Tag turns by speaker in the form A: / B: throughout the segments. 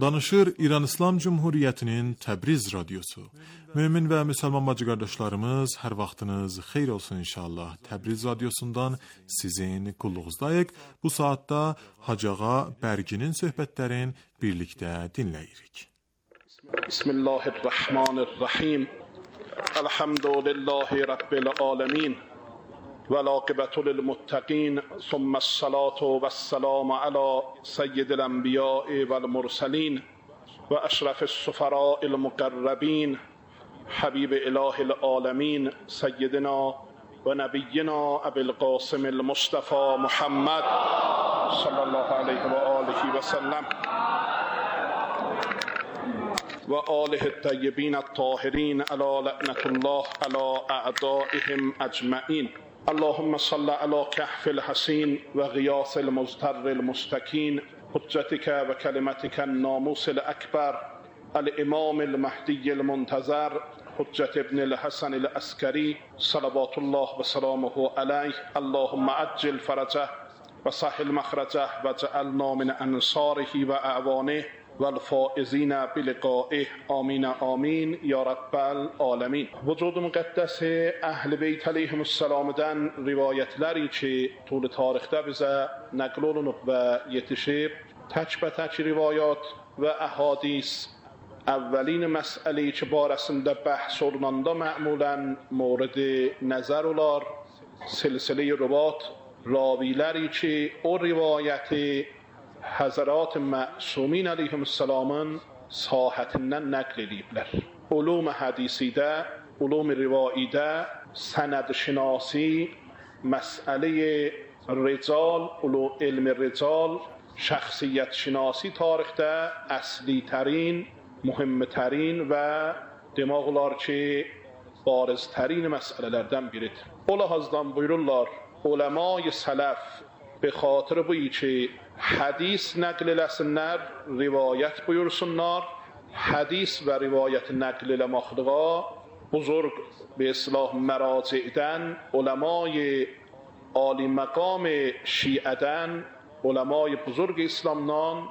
A: Danışır İran İslam Cumhuriyeti'nin Təbriz radyosu. Mümin ve Müslüman bacı kardeşlerimiz, her vaxtınız xeyir olsun inşallah. Təbriz radyosundan sizin kulluğuzdayıq. Bu saatte Hacı Ağa Bərginin söhbətlərin birlikte dinləyirik.
B: Bismillahirrahmanirrahim. Elhamdülillahi Rabbil alemin. والعاقبة للمتقين ثم الصلاة والسلام على سيد الأنبياء والمرسلين وأشرف السفراء المقربين حبيب إله العالمين سيدنا ونبينا أبي القاسم المصطفى محمد صلى الله عليه وآله وسلم وآله الطيبين الطاهرين على لعنة الله على أعدائهم أجمعين. اللهم صل على كهف الحسين وغياث المزتر المستكين حجتك وكلمتك الناموس الأكبر الإمام المهدي المنتظر حجة ابن الحسن العسكري صلوات الله وسلامه عليه. اللهم عجل فرجه وسهل مخرجه واجعلنا من أنصاره وأعوانه والفائزین بلقائه آمین آمین یا رب العالمین. وجود مقدس اهل بیت علیهم السلام'dan rivayetleri ki طول tarixdə bizə nəql olunub və yetişib, tək rivayat və əhadis əvvəlin məsələyi ki barəsində bəhs olunanda mə'mulən mورد nəzər olar, silsilə-i ruvat raviləri ki o rivayəti Həzərat Məsumین əleyhissalamın sahətindən nəql ediblər. Ulum hədisidə, ulum rivaidə, sənəd şinasi, məsələ rical, elm rical, şəxsiyyət şinasi tarixdə əsli tərin, mühüm tərin və demək olar ki, bariz tərin məsələlərdən biridir. O ləhazdan buyururlar, uləma-i sələf به خاطر بویی که حدیث نقل eləsinlər, rivayət buyursunlar. Hadis və rivayət نقل eləməkdə buzurg به اصطلاح مراجعdən, uləma-i ali məqam şiədən, uləma-i buzurg İslamdan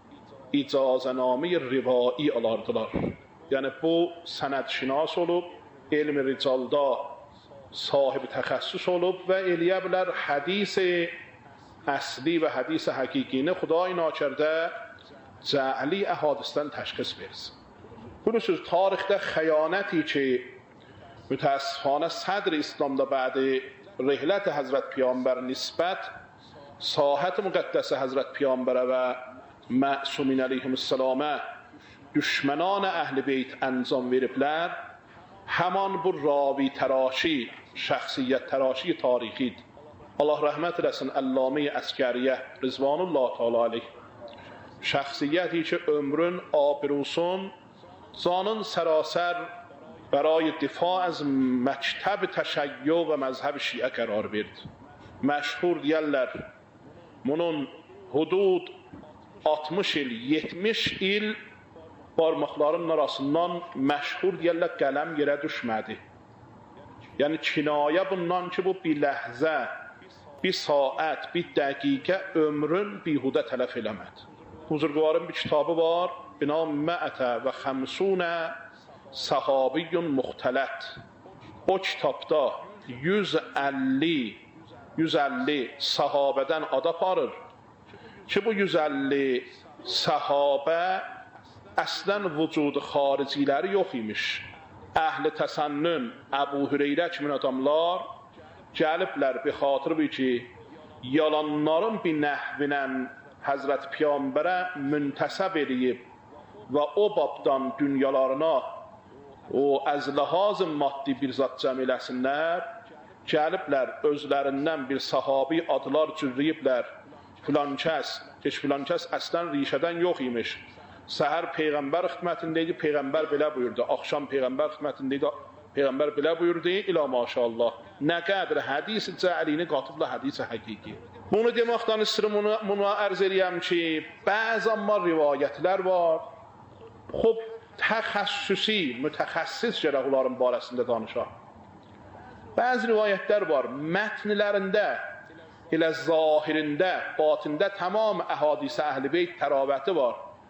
B: icazənamə rivai alardılar. Yəni bu sənəd şinas olub, elm ricalda sahib təxəssüs olub və eləyə bilər hadis اصلی و حدیث حقیقینه خدای ناکرده جعلی احادیثten تشخیص برسه. بنوشید تاریخte خیانتی که متاسفانه صدر اسلام دا بعد رحلت حضرت پیامبر نسبت ساحت مقدس حضرت پیامبر و معصومین علیهم السلام دشمنان اهل بیت انجام veriblər, همان bu راوی تراشی، شخصیت تراشی تاریخی. Allah rəhmət eləsin Əllamə-i Əskəriyə Rizvanullah Teala aleyh. Şəxsiyyəti ki ömrün abrusun canın sərasər برای دفاع از مکتب تشیع و مذهب شیعه قرار verdi. Məşhur deyərlər, bunun hudud 60 il, 70 il barmaqların arasından məşhur deyərlər qələm yerə düşmədi. Yəni kinayə bundan ki bu bir ləhzə, bir saat, bir dəqiqə ömrün bihudə tələf eləmədi. Buzurgvarın bir kitabı var, binam Məətə və Xəmsunə Səhabiyyun Muxtələt. O kitabda 150 sahabədən ad aparır ki bu 150 sahabə əslən vücudu xariciləri yox imiş. Əhl-i təsənnün, Əbu Hüreyrə kimi adamlar gəliblər bir xatır bu ki yalanların bir nəhvinən Həzrət Peyğəmbərə müntəsəb edib və o babdan dünyalarına o az ləhaz maddi bir zat cəm eləsinlər, gəliblər özlərindən bir sahabi adlar cürriyiblər. Filan kəs əslən rişədən yox imiş. Səhər Peyğəmbər xidmətindəydi, Peyğəmbər belə buyurdu. Axşam Peyğəmbər xidmətindəydi, Peyğəmbər belə buyurdu. İlə maşallah. Nə qədər hədis cəlini qatıbla hədis həqiqi. Bunu deməkdən istəyirəm, bunu ərz eləyəm ki, bəzən rivayətlər var. Xub təxəssüsi, mütəxəssis gərək onların barəsində danışaq. Bəzi rivayətlər var, mətnlərində, elə zahirində, batində tamam əhadis əhl-i beyt təravəti var.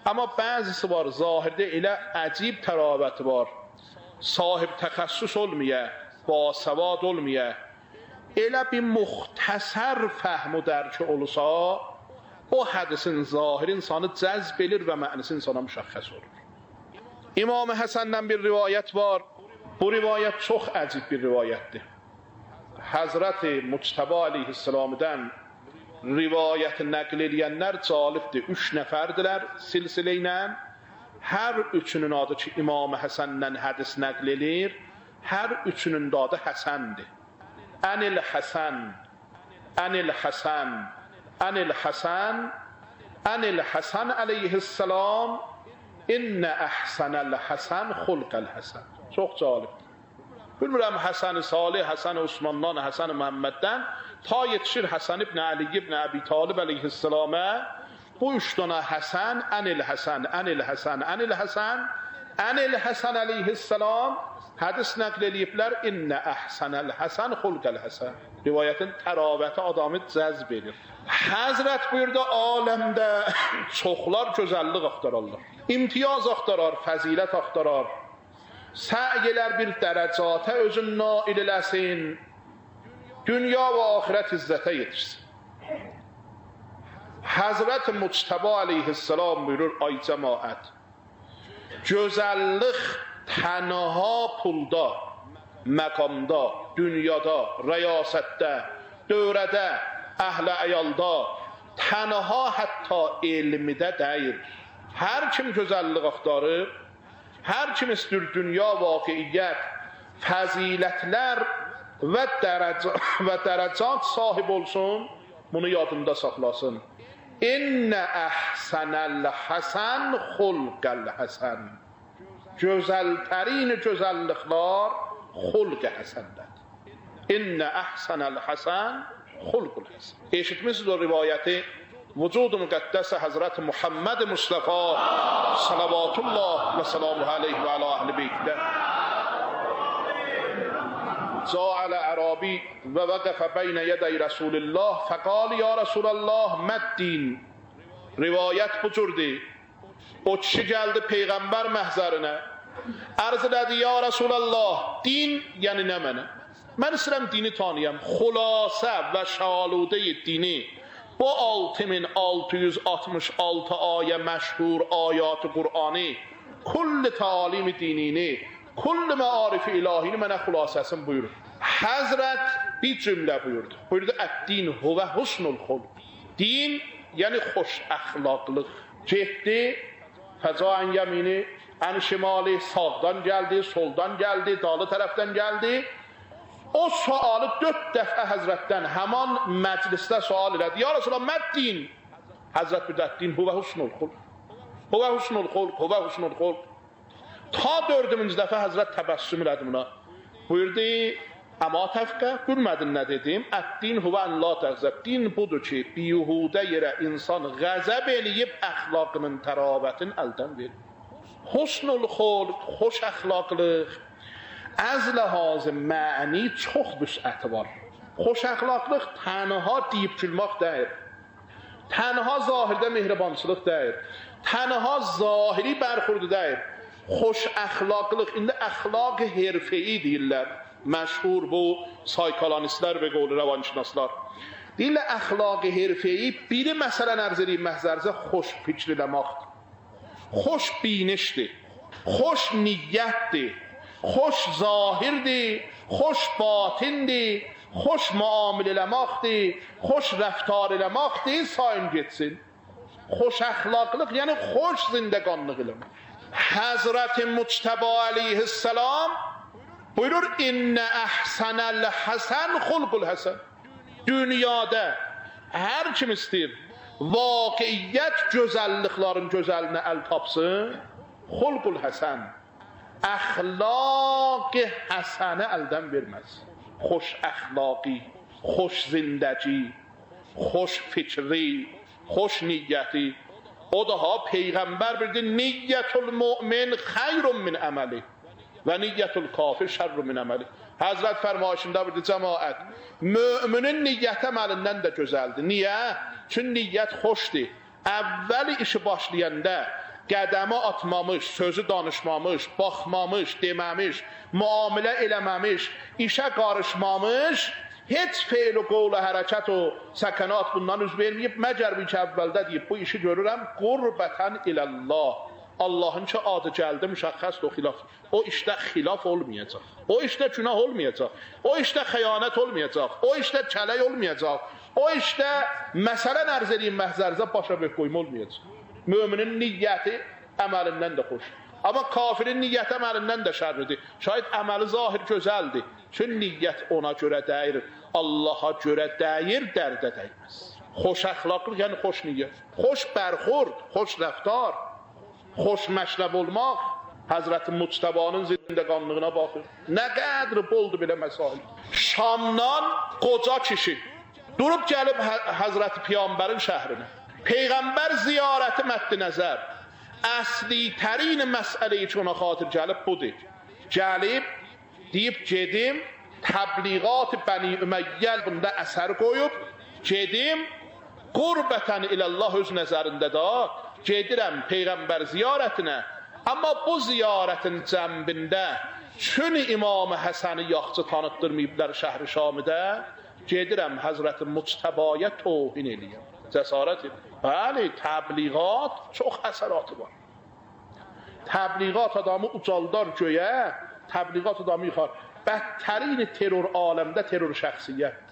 B: Ama bazısı var zahirde elə əcib təravəti var. Sahib təxəssüs olmaya, basavad olmaya, elə bir muxtəsər fəhm و dərki olursa, o hədisin zahir insanı cəzb edir və mənisi insana müşəxəs olur. İmam Həsəndən bir rivayət var. Bu rivayət çox əcib bir rivayətdir. Həzrət-i Muctəba aleyhisselamdan rivayət nəql edənlər calibdir. 3 nəfərdilər silsilə ilə. Hər üçünün adı ki, İmam Həsəndən hədis nəql edir. Hər üçünün də adı Həsəndir. Ənil Həsən, Ənil Həsən, Ənil Həsən, Ənil Həsən aleyhisselam, İnnə əhsənəl Həsən xulqəl Həsən. Çox calibdir. Bilmirəm Həsən-i Salih, Həsən-i Osmandan, Həsən-i Məhəmməddən ta yetişir Həsən ibn Ali ibn Əbi Talib aleyhisselama. Bu 3 dana Həsən, Ənil Həsən, Ənil Həsən, Ənil Həsən, Ənil Həsən aleyhisselam hədis nəql ediblər. İnnə əhsənəl Həsən xulqəl Həsən. Rivayətin təravəti adamı cəzb edir. Həzrət buyurdu, aləmdə çoxlar gözəllik axtararlar. İmtiyaz axtarar, fəzilət axtarar. Səy elər bir dərəcata özün nail eləsin. Dünya və axirət izzətə yetişsin. Həzrət Muctəba aleyhisselam buyurur, ay cəmaət, gözəllik tənha pulda, məqamda, dünyada, rəyasətdə, dövrədə, əhlə əyalda, tənha hətta elmidə deyir. Hər kim gözəllik axtarır, hər kim istəyir dünya, vaqiiyyət, fəzilətlər və dərəcat sahib olsun, bunu yadında saxlasın. İnnə əhsənəl Həsən xulqəl Həsən. Gözəltərin gözəlliklər xulq-i Həsəndədir. İnnə əhsənəl Həsən xulqul Həsən. Eşitmişsiniz o rivayəti? Vücud-u müqəddəsə Həzrət Muhammed Mustafa salavatullah və salamuhu aleyh və alə əhl-i beytdə Ca'al Ərəbi və vəqəfə beynə yədə-i Rasulillah fəqal ya Rasulallah məddin. Rivayət bu cürdür. O kişi gəldi Peyğəmbər məhzərinə. Ərz elədi, ya Rasulallah, din yəni nə mənə? Mən istəyirəm dini tanıyam. Xülasə və şaludə-i dini bu 6666 ayə məşhur ayat-ı Qur'ani, kulli təalim-i dinini, kulli məarif-i ilahini mənə xülasəsini buyurur. Həzrət bir cümlə buyurdu. Buyurdu, əd-din huvə husnul xulq. Din yəni xoş əxlaqlıq. Getdi, fəcaən yəmini, ən şimali, sağdan gəldi, soldan gəldi, dalı tərəfdən gəldi. O sualı 4 dəfə Həzrətdən həman məclisdə sual elədi. Ya Resulallah, məddin? Həzrət bir dəddin, huvə husnul xulq. Huvə husnul xulq, huvə husnul xulq. Ta 4-cü dəfə Həzrət təbəssüm elədi buna. Buyurdu, əma təfqə, bilmədin nə dedim? Əd-din huvə ən la təğzəb. Din budur ki, biyuhudə yerə insan qəzəb eləyib əxlaqının təravətin əldən verir. Husnul xulq, xoş əxlaqlıq, az ləhaz məni çox vüsəti var. Xoş əxlaqlıq tənha deyib gülmək deyil. Tənha zahirdə mehribançılıq deyil. Tənha zahiri bərxurdu deyil. Xoş əxlaqlıq, indi əxlaq herfeyi deyirlər. Məşhur bu saykolonistlər və qovlu rəvanşinaslar. Deyirlər, əxlaq herfeyi biri məsələn ərz edib məhzərizə xoş fikr eləməkdir. Xoş binişdir, xoş niyyətdir, xoş zahirdir, xoş batindir, xoş muamil eləməkdir, xoş rəftar eləməkdir, sayın getsin. Xoş əxlaqlıq, yəni xoş zindəqanlıq eləmək. Həzrət-i Muctəba aleyhisselam buyurur, İnnə əhsənəl Həsən xulqul Həsən. Dünyada hər kim istəyir vaqiiyyət gözəlliklərin gözəlinə əl tapsın, xulqul Həsən, əxlaq-ı Həsəni əldən verməz. Xoş əxlaqi, xoş zindəci, xoş fikri, xoş niyyəti. O daha Peyğəmbər bildi, niyyətul mümin xeyrun min əməli və niyyətul kafir şərrun min əməli. Həzrət fərmayışında bildi, cəmaət, müminin niyyət əməlindən də gözəldir. Niyə? Çünki niyyət xoşdur. Əvvəli işi başlayanda, qədəmi atmamış, sözü danışmamış, baxmamış, deməmiş, müamilə eləməmiş, işə qarışmamış, heç feil o qovla hərəkət o səkanat bundan üz verməyib, məgər bir ki əvvəldə deyib, bu işi görürəm, qurbətən iləllah. Allahın ki adı gəldi, müşəxxəsdir o xilaf. O işdə xilaf olmayacaq. O işdə günah olmayacaq. O işdə xəyanət olmayacaq. O işdə kələk olmayacaq. O işdə məsələ ərz edeyim məhzərizə başa bök qoyma olmayacaq. Müminin niyyəti əməlindən də xoş. Amma kafirin niyyəti əməlindən də şərridir. Şayid əməli zahir gözəldir. Çünki niyyət ona görə dəyir. Allaha görə dəyir, dərdə dəyməz. Xoş əxlaqlıq, yəni xoş niyyət. Xoş bərxurd, xoş rəftar, xoş məşrəb olmaq. Həzrəti Muctəbanın zindəqanlığına baxır. Nə qədri boldu belə məsail. Şamdan qoca kişi durub gəlib Həzrəti Peyğəmbərin şəhrinə. Peyğəmbər ziyarəti məddi nəzər. Əsli tərin məsələyi ki ona xatir gəlib budur. Gəlib, deyib gedim, təbliğat Bəni Üməyyəl bunda əsər qoyub, gedim, qurbətən iləllah öz nəzərində da, gedirəm Peyğəmbər ziyarətinə. Amma bu ziyarətin cəmbində, çün İmam-ı Həsəni yaxçı tanıtdırmayıblar şəhri Şamidə, gedirəm Həzrəti Muctəbaya tohin eləyəm. Cəsarət edir. Bəli, təbliğat çox əsəratı var. Təbliğat adamı ucaldar göyə, təbliğat adamı yıxar. Bədtərin terror aləmdə terror şəxsiyyət.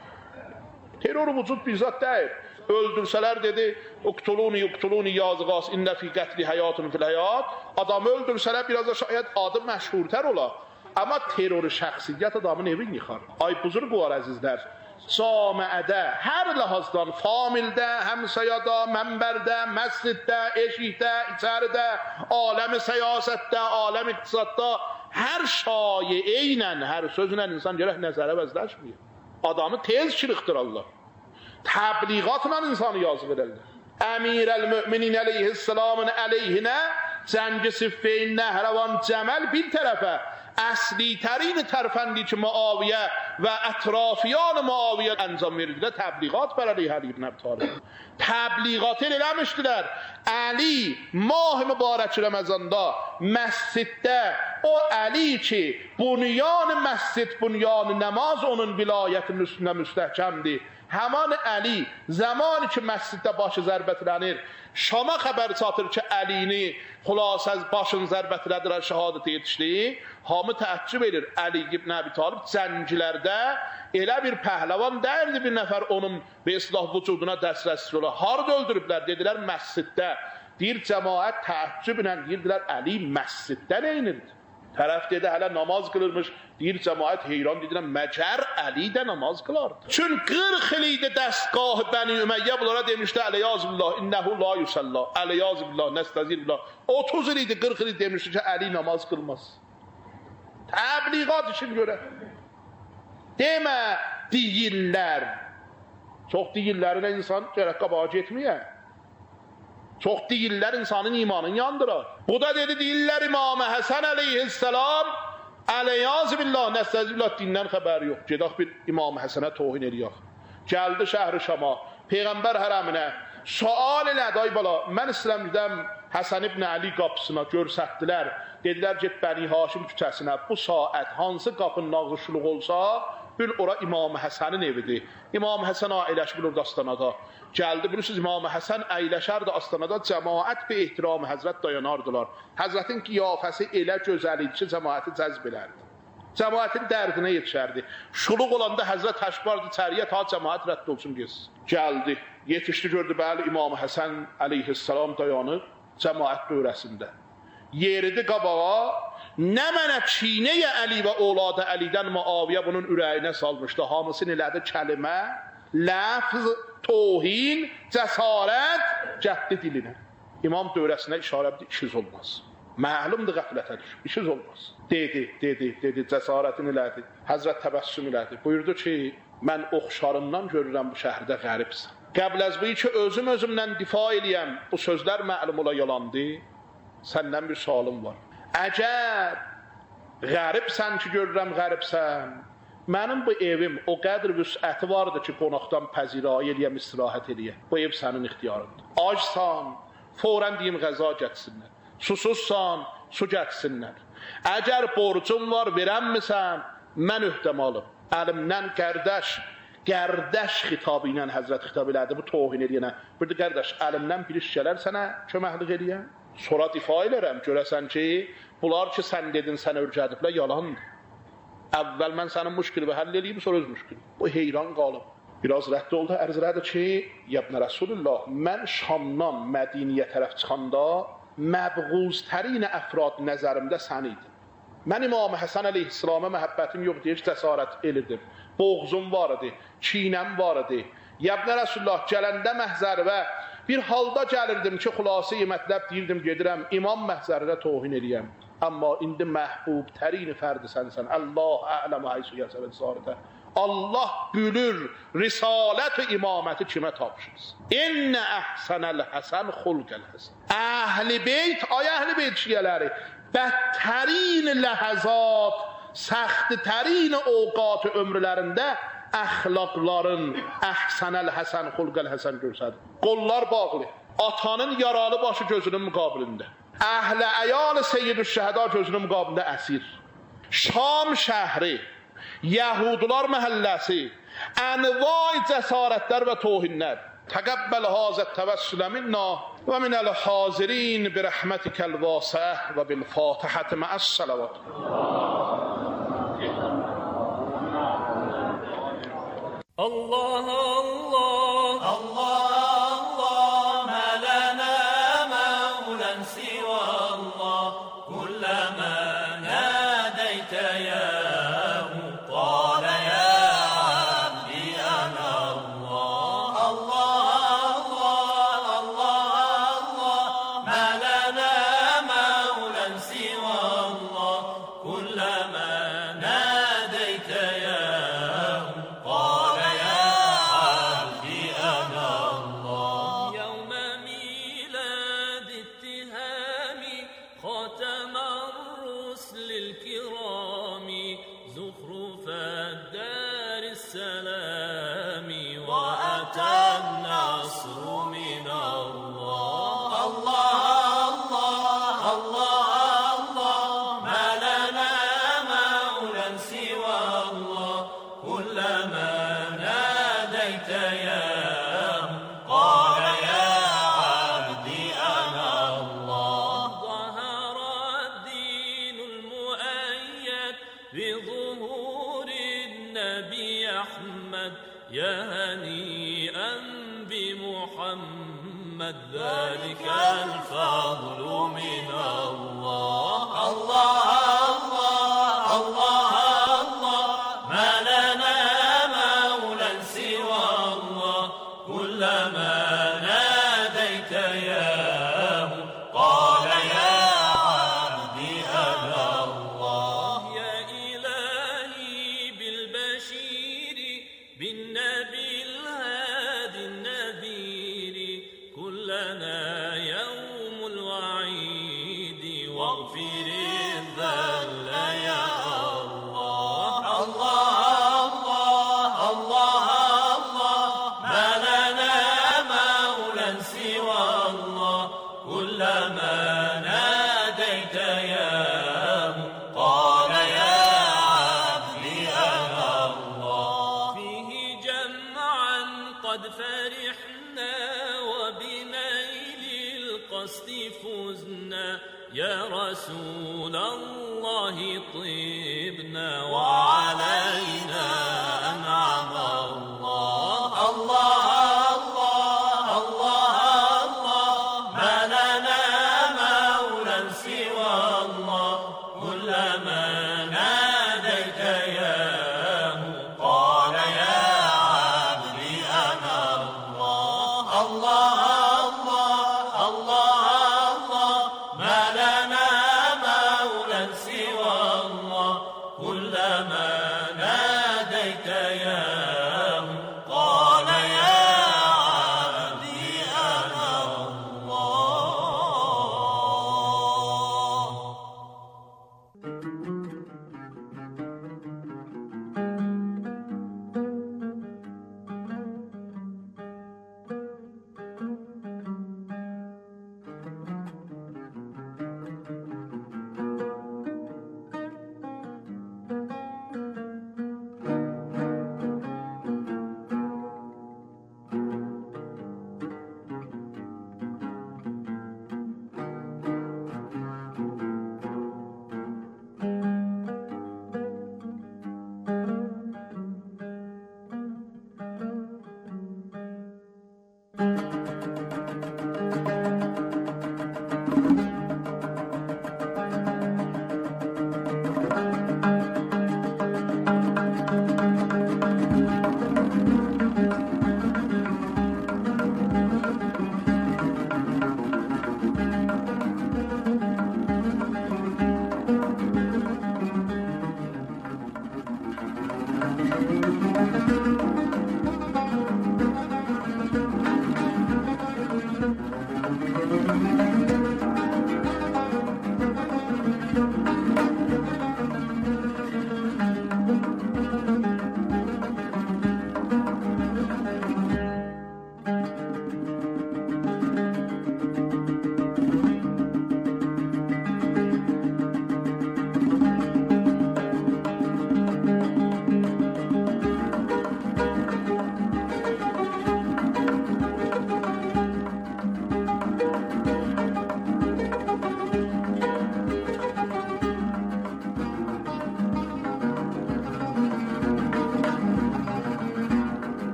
B: Terror vücud bir zat deyil. Öldürsələr dedi, uqtuluni yazıqas, innə fi qətli həyatun fil həyat. Adamı öldürsələr biraz da şayət adı məşhurtər ola. Amma terror şəxsiyyət adamın evin yıxar. Ay buzurq var əzizlər. Camiədə, hər ləhazdan, famildə, həmsəyada, mənbərdə, məsciddə, eşikdə, içəridə, aləmi səyasətdə, aləmi iqtisadda, hər şayə eynən, hər sözlə insan gərək nəzərə vəzləşməyir. Adamı tez şirixdir Allah. Təbliğatla insanı yazı verirlər. Əmirəl-Müminin əleyhisselamın əleyhinə, Cəngi Siffeyn, Nəhravan, Cəməl bir tərəfə, əsli tərin tərfəndi ki Muaviyə və ətrafiyan Muaviyə əncam verildilə, təbliğat bər əleyh Əli ibn Əbi Talib. Təbliğat eləmişdilər. Əli mah mübarək Ramazanda məsciddə o Əli ki bunyan məscid, bunyan namaz onun vilayətinin üstünə müstəhkəmdir. Həman Əli zamanı ki məsciddə başı zərbətlənir, Şama xəbər çatır ki Əlini xülasəz başın zərbətlədilər, şəhadət yetişdi. Hamı təəccüb edir. Əli ibn Əbi Talib cənglərdə elə bir pəhləvan dəyildi, bir nəfər onun və islah vücuduna dəstəsiz ola. Harada öldürüblər? Dedilər məsciddə. Deyir cəmaət təəccüblə deyirdilər Əli məsciddə neynirdi? Tərəf dedi hələ namaz qılırmış. Deyir cəmaət heyran dedilər məcər Əli də namaz qılardı. Çün 40 il idi dəstgahı Bəni Ümeyyə bunlara demişdi əleyazbillah innəhu la yusalla. Əleyazbillah nəstəzirbillah. 30 il idi 40 il demişdi ki Əli namaz qılmaz. Təbliğat için görə. Demə deyirlər. Çox deyirlərinə insan gərək qabağa getməyə. Çox deyirlər insanın imanını yandırar. Bu da dedi deyirlər İmam-ı Həsən əleyhisselam əleyazbillah nəstəzbillah dindən xəbəri yox. Gedək bir İmam-ı Həsənə tohin eləyək. Gəldi şəhri Şama, Peyğəmbər hərəminə. Sual elədi ay bala, mən istəyirəm gedəm Həsən ibn Əli qapısına görsətdilər. Dedilər get Bəni Haşim küçəsinə. Bu saat hansı qapının ağışlıq olsa, bil ora İmam-ı Həsənin evidir. İmam-ı Həsən əyləşib orada astanada. Gəldi, bilirsiniz İmam-ı Həsən əyləşərdi astanada, cəmaət bir ehtiramı Həzrət dayanardılar. Həzrətin qiyafəsi elə gözəl idi ki, cəmaəti cəzb elərdi. Cəmaətin dərdinə yetişərdi. Şuluq olanda Həzrət təşbardı çəriyə ta cəmaət rədd olsun deyiz. Gəldi, yetişdi gördü, bəli İmam-ı Həsən əleyhisselam dayanıb cəmaət dövrəsində. Yeridi qabağa, nə mənə çiynəyə Əli və oladı Əlidən Muaviyə bunun ürəyinə salmışdı. Hamısını elədi kəlimə, ləfz, tohin, cəsarət, cəhdi dilinə. İmam dövrəsinə işarə edir, işiz olmaz. Məlumdur qəflətə düşür, işiz olmaz. Dedi, cəsarətini elədi. Həzrət təbəssüm elədi. Buyurdu ki, mən oxşarından görürəm bu şəhərdə qəribsən. Qəbl əz bu ki, özümdən difa eləyəm, bu sözlər məlum ola yalandı. Səndən bir sualım var. Əgər qəribsən ki, görürəm qəribsən, mənim bu evim o qədr vüsəti vardı ki, qonaqdan pəzirayı eləyəm, istirahət eləyəm. Bu ev sənin ixtiyarındır. Acsan, fawran deyim qəza gətirsinlər. Susuzsan, su gətirsinlər. Əgər borcun var, verənmisən, mən öhdəmə alım. Əlimdən qərdəş xitabı ilə Həzrət xitab elədi bu tohin eləyənə. Burada qərdəş, əlimdən bir iş gələr sənə köməklik eləyən. Sonra difa elərəm, görəsən ki, bunlar ki, sən dedin, sən örgədiblər, yalandır. Əvvəl mən sənin müşkili həll eləyim, sonra öz müşkili. Bu heyran qalıb. Biraz rədd oldu, ərz elədi ki, Yəbnə Rəsulullah, mən Şamdan Mədiniyə tərəf çıxanda məbğuztərin əfrad nəzərimdə sən idin. Mən İmam Həsən əleyhissalama məhəbbətim yox deyir, cəsarət elirdim. Boğzum var idi, çiynəm var idi. Yəbnə Rəsulullah gələndə məhzərvə bir halda gəlirdim ki, xülasəyi mətləb deyirdim, gedirəm, imam məhzərinə tohin eləyəm. Amma indi məhbub tərini fərdi sənsən. Allah ələmə haysu yəsəvət zarətə. Allah bülür risalət və imaməti kimə tapşırsın. İnnə əhsənəl həsən xulqəl həsən. Əhl-i beyt, ay əhl-i beyt şiyələri, bədtərin ləhəzat, səxtitərin ovqat ömrlərində əxlaqların əhsənəl həsən xulqəl həsən görsədir. Qollar bağlı, atanın yaralı başı gözünün müqabilində. Əhl-i əyal Seyyid-ü-Şəhəda gözünün müqabilində əsir. Şam şəhri, Yəhudular məhəlləsi, ənvay cəsarətlər və tohinlər. Təqəbbəl hazət təvəssülə minna və minəl hazirin bi rəhmətikəl vasəh və bil fatihəti məəs-sələvat.
C: Allah Allah Allah Allah ma lana mawlan siwa Allah kullama nadayta ya qala ya abdi ana Allah Allah Allah Allah ma lana mawlan siwa Allah kullama nadayta ya بظهور النبي أحمد يا هنيئا بمحمد ذلك الفضل من الله الله الله الله الله ما لنا مولى سوى الله كلما ناديت ياه قال يا عبدي أنا الله يا إلهي بالبشير بالنبي الهادي النذير كلنا يوم الوعيد واغفر الذل يا الله الله الله الله الله ما لنا مولى سوى الله كلما ناديت ياه قال يا عبدي أنا الله فيه جمعا قد فرحنا وبنيل القصد فزنا يا رسول الله طبنا وعلينا أنعم الله الله الله الله الله ما لنا مولى سوى الله كلما ناديت ياه قال يا عبدي أنا الله الله الله الله الله ما لنا مولى سوى الله كلما ناديت ياه قال يا عبدي أنا الله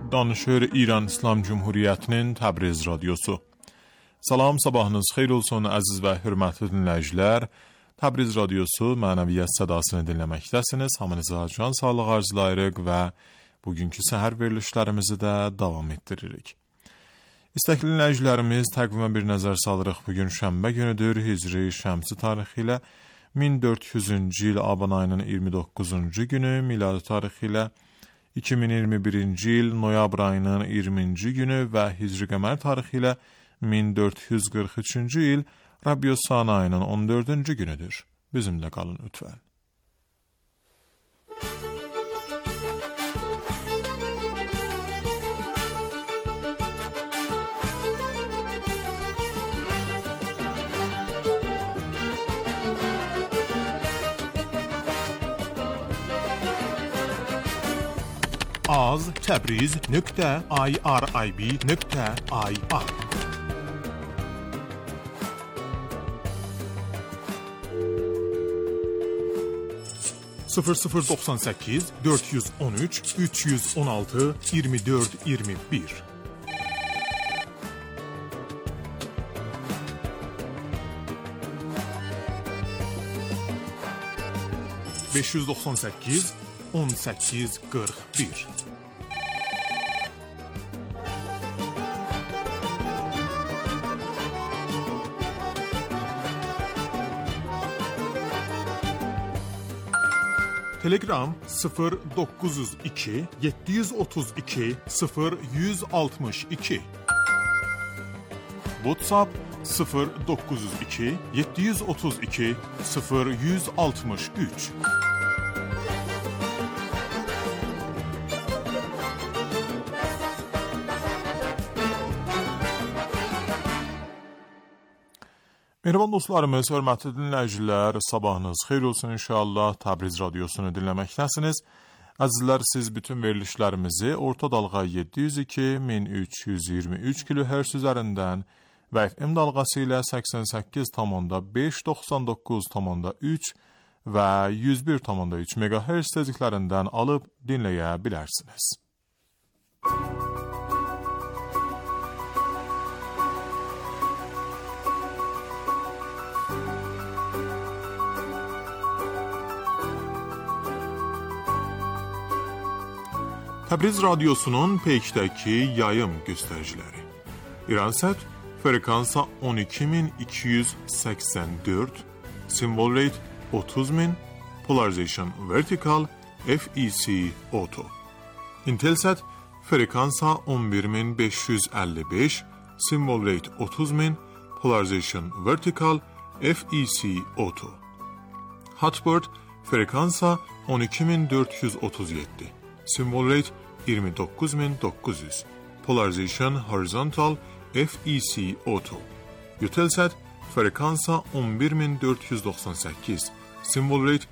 A: danışır İran İslam Cumhuriyyətinin Təbriz radiosu. Salam, sabahınız xeyir olsun əziz və hörmətli dinləyicilər. Təbriz radiosu mənəviyyat sədasını dinləməkdəsiniz. Hamınıza can sağlığı arzulayırıq və bugünkü səhər verilişlərimizi də davam etdiririk. İstəkli dinləyicilərimiz təqvimə bir nəzər salırıq. Bugün şənbə günüdür. Hicri şəmsi tarixi ilə 1400-cü il Aban ayının 29-cu günü, miladi tarixi ilə 2021-ci il noyabr ayının 20-ci günü və hicri qəmər tarixi ilə 1443-cü il Rabiusan ayının 14-cü günüdür. Bizimlə qalın lütfən. az.tebriz.irib.ir 0098 413 316 24 21 598 18 41 Telegram 0902 732 0162 WhatsApp 0902 732 0163 Mehriban dostlarımız, hörmətli dinləyicilər, sabahınız xeyir olsun inşallah. Təbriz radiosunu dinləməkdəsiniz. Əzizlər, siz bütün verilişlərimizi orta dalğa 702-1323 kHz üzərindən və FM dalğası ilə 88,5, 99,3 və 101,3 MHz tezliklərindən alıb dinləyə bilərsiniz. Təbriz radiosunun peykdəki yayım göstəriciləri. İransat frekansa 12284, symbol rate 30000, polarization vertical, FEC auto. Intelsat frekansa 11555, symbol rate 30000, polarization vertical, FEC auto. Hotbird frekansa 12437, symbol rate 29900, polarization horizontal, FEC auto. Eutelsat frekansa 11498, symbol rate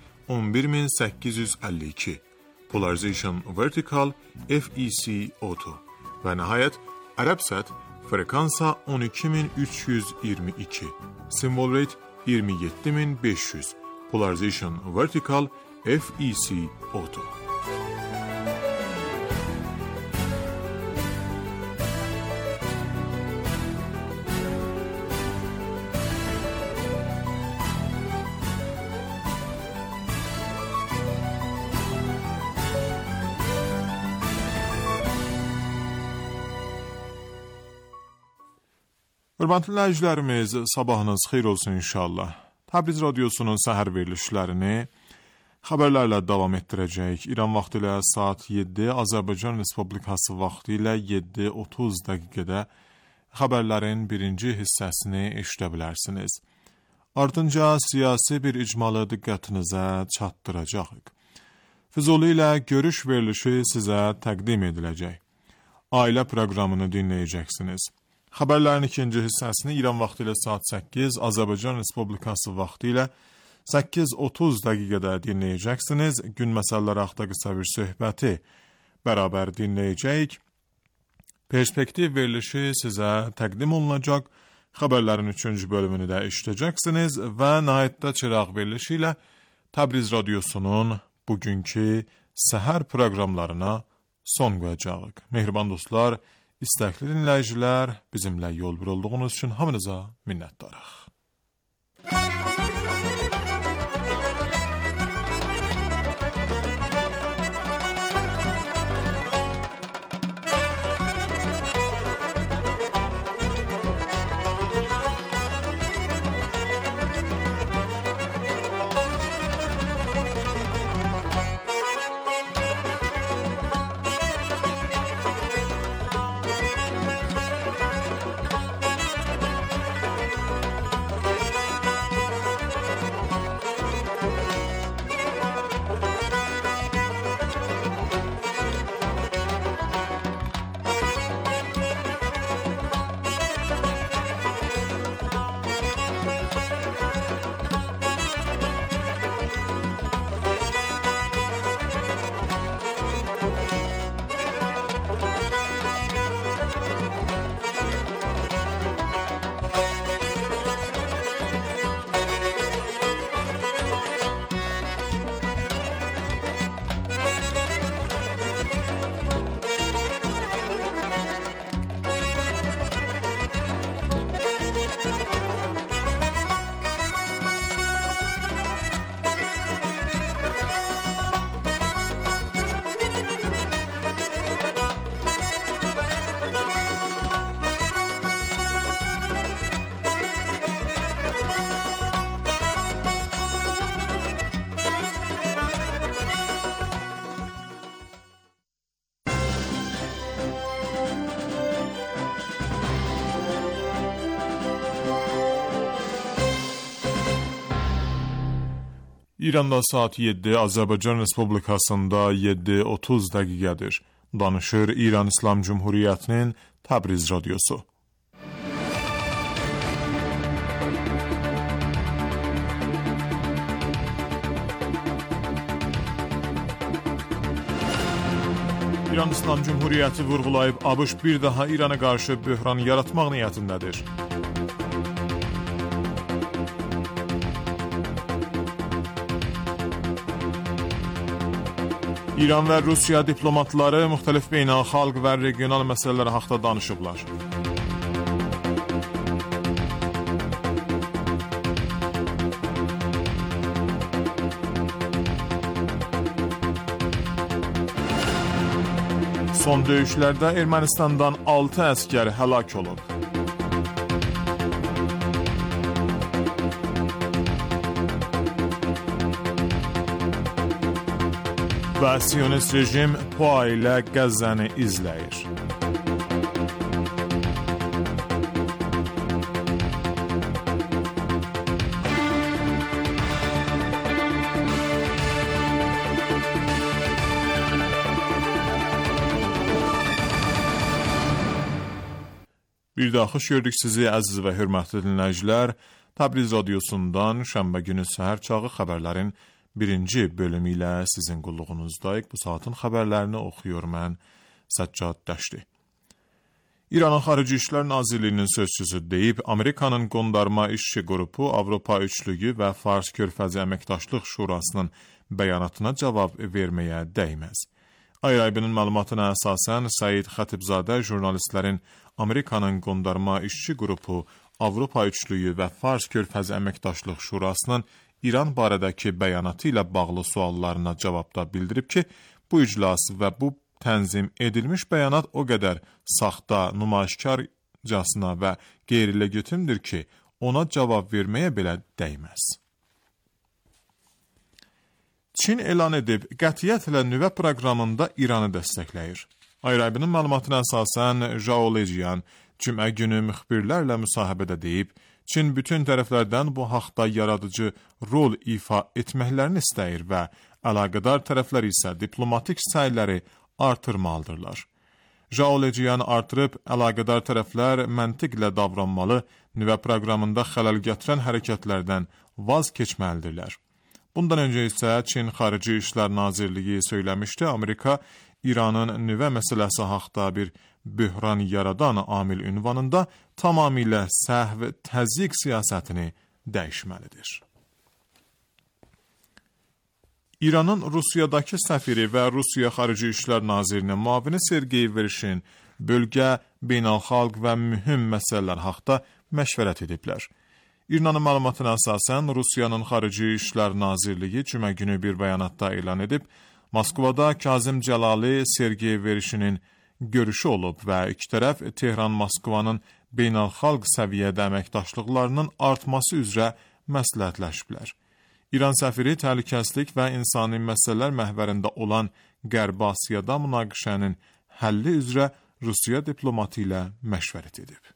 A: 11852, polarization vertical, FEC auto. Və nəhayət Arabsat frekansa 12322, symbol rate 27500, polarization vertical, FEC auto. Hörmətli dinləyicilərimiz, sabahınız xeyir olsun inşallah. Təbriz radiosunun səhər verilişlərini xəbərlərlə davam etdirəcək. İran vaxtı ilə saat 7, Azərbaycan Respublikası vaxtı ilə 7:30 dəqiqədə xəbərlərin birinci hissəsini eşidə bilərsiniz. Ardınca siyasi bir icmalı diqqətinizə çatdıracağıq. Füzuli ilə görüş verilişi sizə təqdim ediləcək. Ailə proqramını dinləyəcəksiniz. Xəbərlərin ikinci hissəsini İran vaxtı ilə saat 8, Azərbaycan Respublikası vaxtı ilə 8:30 dəqiqədə dinləyəcəksiniz. Gün məsələləri haqqında qısa bir söhbəti bərabər dinləyəcəyik. Perspektiv verilişi sizə təqdim olunacaq. Xəbərlərin 3-cü bölümünü də eşidəcəksiniz və nəhayətdə çıraq verilişi ilə Təbriz radiosunun bugünkü səhər proqramlarına son qoyacağıq. Mehriban dostlar, istəkli dinləyicilər, bizimlə yol bir olduğunuz üçün hamınıza minnətdarıq. İranda saat 7, Azərbaycan Respublikasında 7:30 dəqiqədir. Danışır İran İslam Cumhuriyyətinin Təbriz radiosu. İran İslam Cumhuriyyəti vurğulayıb, ABŞ bir daha İrana qarşı böhran yaratmaq niyyətindədir. İran və Rusiya diplomatları müxtəlif beynəlxalq və regional məsələlər haqqında danışıblar. Son döyüşlərdə Ermənistandan 6 əskər həlak olub. Və Siyonist rejim PUA ilə Qəzzəni izləyir. Bir daha xoş gördük sizi əziz və hörmətli dinləyicilər. Təbriz radiosundan şənbə günü səhər çağı xəbərlərin birinci bölümü ilə sizin qulluğunuzdayıq. Bu saatin xəbərlərini oxuyur mən Səccad Dəşti. İranın Xarici İşlər Nazirliyinin sözçüsü deyib, Amerikanın qondarma işçi qrupu Avropa Üçlüyü və Fars Körfəzi Əməkdaşlıq Şurasının bəyanatına cavab verməyə dəyməz. Ayrayibinin məlumatına əsasən Səid Xətibzadə jurnalistlərin Amerikanın qondarma işçi qrupu Avropa Üçlüyü və Fars Körfəzi Əməkdaşlıq Şurasının İran barədəki bəyanatı ilə bağlı suallarına cavabda bildirib ki, bu iclas və bu tənzim edilmiş bəyanat o qədər saxta, nümayişkarcasına və qeyri-legitimdir ki, ona cavab verməyə belə dəyməz. Çin elan edib, qətiyyətlə nüvə proqramında İranı dəstəkləyir. Ayrayibinin məlumatına əsasən Zhao Lijian cümə günü müxbirlərlə müsahibədə deyib, Çin bütün tərəflərdən bu haqda yaradıcı rol ifa etməklərini istəyir və əlaqədar tərəflər isə diplomatik səyləri artırmalıdırlar. Zhao Lijian artırıb, əlaqədar tərəflər məntiqlə davranmalı, nüvə proqramında xələl gətirən hərəkətlərdən vaz keçməlidirlər. Bundan öncə isə Çin Xarici İşlər Nazirliyi söyləmişdi, Amerika İranın nüvə məsələsi haqda bir böhran yaradan amil ünvanında tamamilə səhv təzyiq siyasətini dəyişməlidir. İranın Rusiyadakı səfiri və Rusiya Xarici İşlər Nazirinin müavini Sergey Verişin bölgə, beynəlxalq və mühüm məsələlər haqda məşvərət ediblər. İranın məlumatına əsasən Rusiyanın Xarici İşlər Nazirliyi cümə günü bir bəyanatda elan edib, Moskvada Kazım Cəlali Sergey Verişinin görüşü olub və iki tərəf Tehran-Moskvanın beynəlxalq səviyyədə əməkdaşlıqlarının artması üzrə məsləhətləşiblər. İran səfiri təhlükəsizlik və insani məsələlər məhvərində olan Qərbi Asiyada münaqişənin həlli üzrə Rusiya diplomatı ilə məşvərət edib.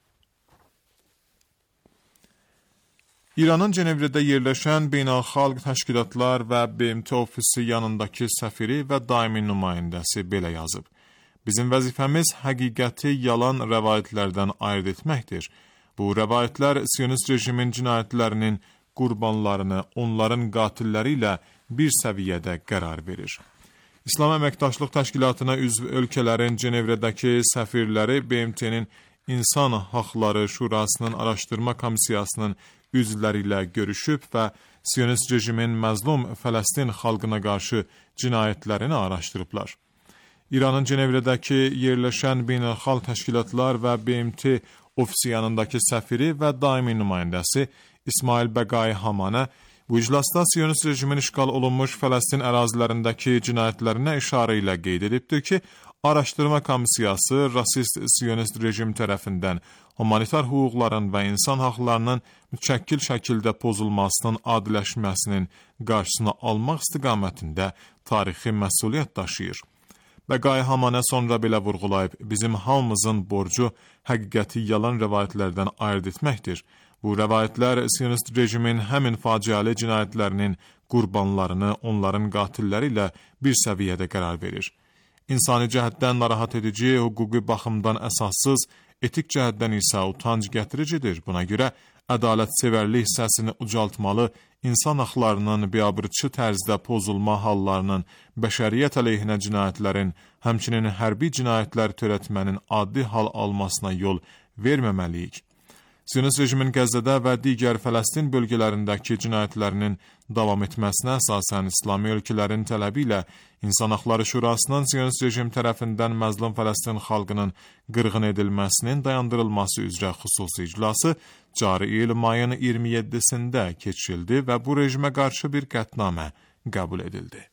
A: İranın Cenevrədə yerləşən beynəlxalq təşkilatlar və BMT ofisi yanındakı səfiri və daimi nümayəndəsi belə yazıb. Bizim vəzifəmiz həqiqəti yalan rəvayətlərdən ayırt etməkdir. Bu rəvayətlər Siyonist rejimin cinayətlərinin qurbanlarını onların qatilləri ilə bir səviyyədə qərar verir. İslam Əməkdaşlıq Təşkilatına üzv ölkələrin Cenevrədəki səfirləri BMT-nin İnsan Haqları Şurasının Araşdırma Komissiyasının üzvləri ilə görüşüb və Siyonist rejimin məzlum Fələstin xalqına qarşı cinayətlərini araşdırıblar. İranın Cenevrədəki yerləşən beynəlxalq təşkilatlar və BMT ofisi yanındakı səfiri və daimi nümayəndəsi İsmail Bəqai Hamanə bu iclasda Siyonist rejimin işğal olunmuş Fələstin ərazilərindəki cinayətlərinə işarə ilə qeyd edibdir ki, araşdırma komissiyası rasist Siyonist rejim tərəfindən humanitar hüquqların və insan haqlarının mütəşəkkil şəkildə pozulmasının adiləşməsinin qarşısını almaq istiqamətində tarixi məsuliyyət daşıyır. Bəqai Hamanə sonra belə vurğulayıb, bizim hamımızın borcu həqiqəti yalan rəvayətlərdən ayırt etməkdir. Bu rəvayətlər Siyonist rejimin həmin faciəli cinayətlərinin qurbanlarını onların qatilləri ilə bir səviyyədə qərar verir. İnsani cəhətdən narahat edici, hüquqi baxımdan əsassız, etik cəhətdən isə utanc gətiricidir. Buna görə ədalətsevərlik hissəsini ucaltmalı, insan haqlarının biabırçı tərzdə pozulma hallarının, bəşəriyyət əleyhinə cinayətlərin, həmçinin hərbi cinayətlər törətmənin addi hal almasına yol verməməliyik. Siyonist rejimin Qəzzədə və digər Fələstin bölgələrindəki cinayətlərinin davam etməsinə əsasən İslami ölkələrin tələbi ilə İnsan Haqları Şurasının Siyonist rejim tərəfindən məzlum Fələstin xalqının qırğın edilməsinin dayandırılması üzrə xüsusi iclası cari il mayın 27-sində keçirildi və bu rejimə qarşı bir qətnamə qəbul edildi.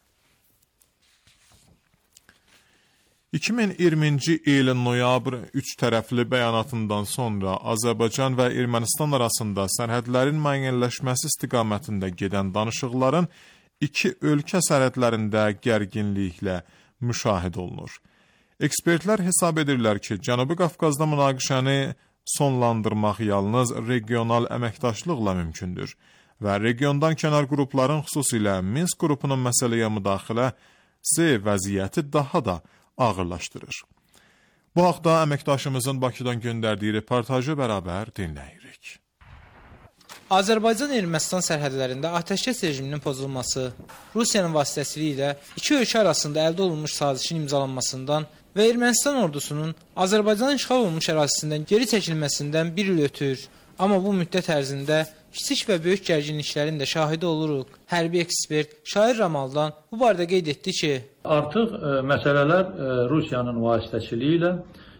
A: 2020-ci il noyabr 3 tərəfli bəyanatından sonra Azərbaycan və Ermənistan arasında sərhədlərin müəyyənləşməsi istiqamətində gedən danışıqların iki ölkə sərhədlərində gərginliklə müşahidə olunur. Ekspertlər hesab edirlər ki, Cənubi Qafqazda münaqişəni sonlandırmaq yalnız regional əməkdaşlıqla mümkündür və regiondan kənar qrupların, xüsusilə Minsk qrupunun məsələyə müdaxiləsi vəziyyəti daha da ağırlaşdırır. Bu haqda əməkdaşımızın Bakıdan göndərdiyi reportajı bərabər dinləyirik.
D: Azərbaycan-Ermənistan sərhədlərində atəşkəs rejiminin pozulması, Rusiyanın vasitəsiliyi ilə iki ölkə arasında əldə olunmuş sazişin imzalanmasından və Ermənistan ordusunun Azərbaycanın işğal olunmuş ərazisindən geri çəkilməsindən bir il ötür. Amma bu müddət ərzində kiçik və böyük gərginliklərin də şahidi oluruq. Hərbi ekspert Şair Ramaldan bu barədə qeyd etdi ki,
E: artıq məsələlər Rusiyanın vasitəçiliyi ilə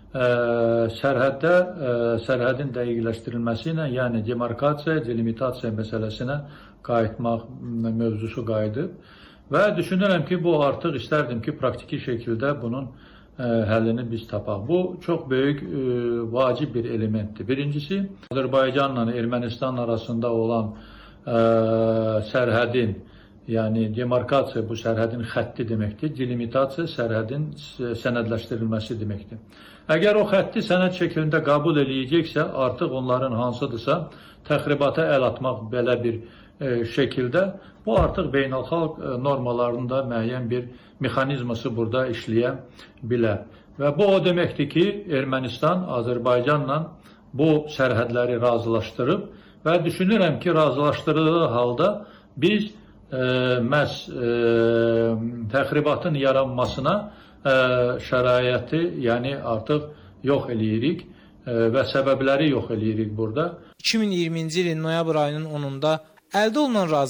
E: sərhədin dəqiqləşdirilməsi ilə, yəni demarkasiya, delimitasiya məsələsinə qayıtmaq mövzusu qayıdıb və düşünürəm ki, bu artıq istərdim ki, praktiki şəkildə bunun həllini biz tapaq. Bu çox böyük, vacib bir elementdir. Birincisi, Azərbaycanla Ermənistan arasında olan sərhədin, yəni demarkasiya bu sərhədin xətti deməkdir, delimitasiya sərhədin sənədləşdirilməsi deməkdir. Əgər o xətti sənəd şəklində qəbul edəcəksə, artıq onların hansıdırsa təxribata əl atmaq belə bir şəkildə, bu artıq beynəlxalq normalarında müəyyən bir mexanizması burada işləyə bilər. Və bu o deməkdir ki, Ermənistan Azərbaycanla bu sərhədləri razılaşdırıb və düşünürəm ki, razılaşdırdığı halda biz məhz təxribatın yaranmasına şəraiti, yəni artıq yox eləyirik və səbəbləri yox eləyirik burada.
D: 2020-ci ilin noyabr ayının 10-unda əldə olunan razılıq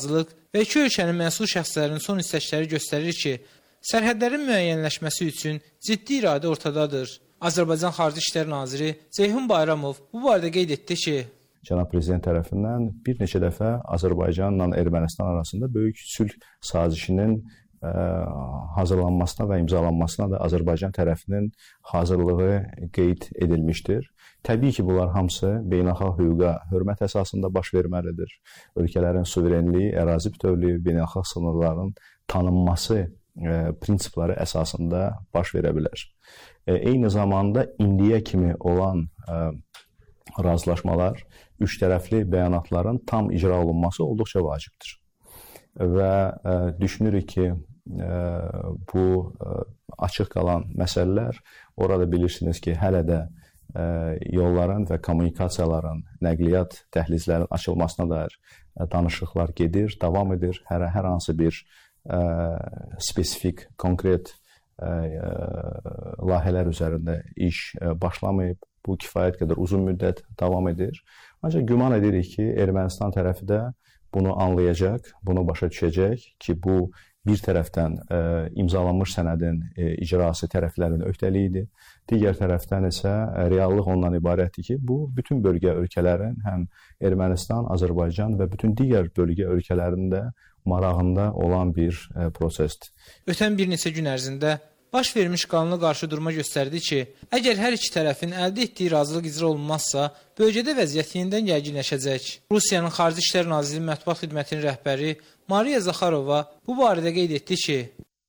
D: və iki ölkənin məsul şəxslərinin son istəkləri göstərir ki, sərhədlərin müəyyənləşməsi üçün ciddi iradə ortadadır. Azərbaycan Xarici İşlər Naziri Ceyhun Bayramov bu barədə qeyd etdi ki,
F: Cənab Prezident tərəfindən bir neçə dəfə Azərbaycanla Ermənistan arasında böyük sülh sazişinin hazırlanmasına və imzalanmasına da Azərbaycan tərəfinin hazırlığı qeyd edilmişdir. Təbii ki, bunlar hamısı beynəlxalq hüquqa hörmət əsasında baş verməlidir. Ölkələrin suverenliyi, ərazi bütövlüyü, beynəlxalq sınırların tanınması prinsipləri əsasında baş verə bilər. Eyni zamanda indiyə kimi olan razılaşmalar, üçtərəfli bəyanatların tam icra olunması olduqca vacibdir. Və düşünürük ki, bu açıq qalan məsələlər, orada bilirsiniz ki, hələ də yolların və kommunikasiyaların, nəqliyyat dəhlizlərin açılmasına dair danışıqlar gedir, davam edir. Hər hansı bir spesifik, konkret layihələr üzərində iş başlamayıb. Bu kifayət qədər uzun müddət davam edir. Ancaq güman edirik ki, Ermənistan tərəfi də bunu anlayacaq, bunu başa düşəcək ki, bu bir tərəfdən imzalanmış sənədin icrası tərəflərin öhdəliyidir. Digər tərəfdən isə reallıq ondan ibarətdir ki, bu bütün bölgə ölkələrin, həm Ermənistan, Azərbaycan və bütün digər bölgə ölkələrində marağında olan bir prosesdir.
D: Ötən bir neçə gün ərzində baş vermiş qanuna qarşı durma göstərdi ki, əgər hər iki tərəfin əldə etdiyi razılıq icra olunmazsa, bölgədə vəziyyət yenidən gərginləşəcək. Rusiyanın Xarici İşlər Nazirliyinin mətbuat xidmətinin rəhbəri Mariya Zaxarova bu barədə qeyd etdi ki,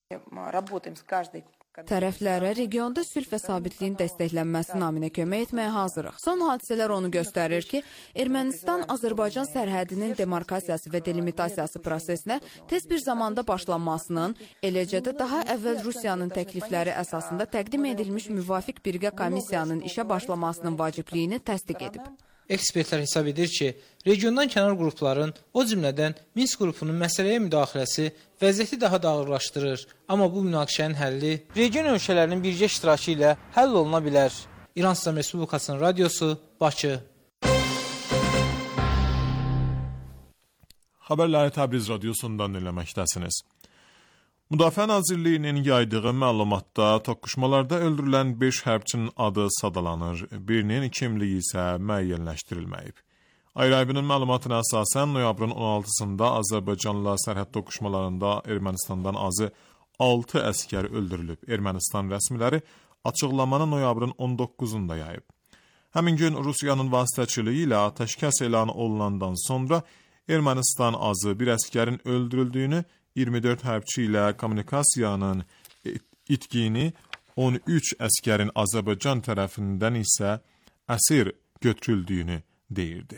G: tərəflərə regionda sülh və sabitliyin dəstəklənməsi naminə kömək etməyə hazırıq. Son hadisələr onu göstərir ki, Ermənistan Azərbaycan sərhədinin demarkasiyası və delimitasiyası prosesinə tez bir zamanda başlanmasının, eləcə də daha əvvəl Rusiyanın təklifləri əsasında təqdim edilmiş müvafiq birgə komissiyanın işə başlamasının vacibliyini təsdiq edib.
D: Ekspertlər hesab edir ki, regiondan kənar qrupların, o cümlədən Minsk qrupunun məsələyə müdaxiləsi vəziyyəti daha da ağırlaşdırır. Amma bu münaqişənin həlli region ölkələrinin birgə iştirakı ilə həll oluna bilər. İran İslam Respublikasının radiosu, Bakı.
A: Xəbərləri Təbriz radiosundan dinləməkdəsiniz. Müdafiə Nazirliyinin yaydığı məlumatda toqquşmalarda öldürülən 5 hərbçinin adı sadalanır, birinin kimliyi isə müəyyənləşdirilməyib. Ayrı-ayrının məlumatına əsasən noyabrın 16-sında Azərbaycanla sərhəd toqquşmalarında Ermənistandan azı 6 əskər öldürülüb. Ermənistan rəsmiləri açıqlamanı noyabrın 19-unda yayıb. Həmin gün Rusiyanın vasitəçiliyi ilə atəşkəs elan olunandan sonra Ermənistan azı bir əskərin öldürüldüyünü, 24 hərbçi ilə kommunikasiyanın itqini, 13 əskərin Azərbaycan tərəfindən isə əsir götürüldüyünü deyirdi.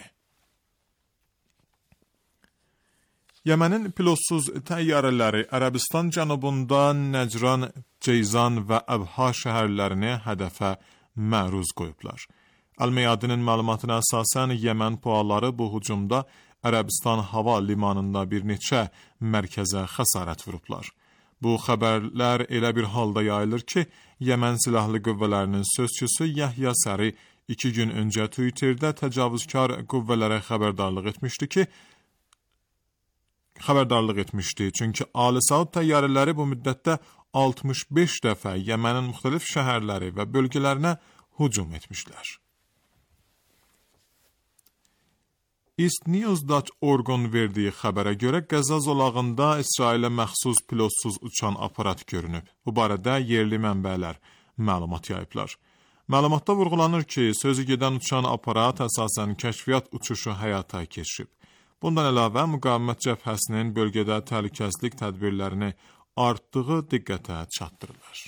A: Yemenin pilotsuz təyyarələri Ərəbistan cənubunda Nəcran, Ceyzan və Əbha şəhərlərini hədəfə məruz qoyublar. Əl-Meyadinin məlumatına əsasən Yemen PUAları bu hücumda Ərəbistan hava limanında bir neçə mərkəzə xəsarət vurublar. Bu xəbərlər elə bir halda yayılır ki, Yemen Silahlı Qüvvələrinin sözçüsü Yahya Səri 2 gün öncə Twitterdə təcavüzkar qüvvələrə xəbərdarlıq etmişdi. Çünki Ali Saud təyyarələri bu müddətdə 65 dəfə Yemenin müxtəlif şəhərləri və bölgələrinə hücum etmişlər. EastNews.org-un verdiyi xəbərə görə Qəzza zolağında İsrailə məxsus pilotsuz uçan aparat görünüb. Bu barədə yerli mənbələr məlumat yayıblar. Məlumatda vurğulanır ki, sözü gedən uçan aparat əsasən kəşfiyyat uçuşu həyata keçirib. Bundan əlavə, müqavimət cəbhəsinin bölgədə təhlükəsizlik tədbirlərini artdığı diqqətə çatdırılır.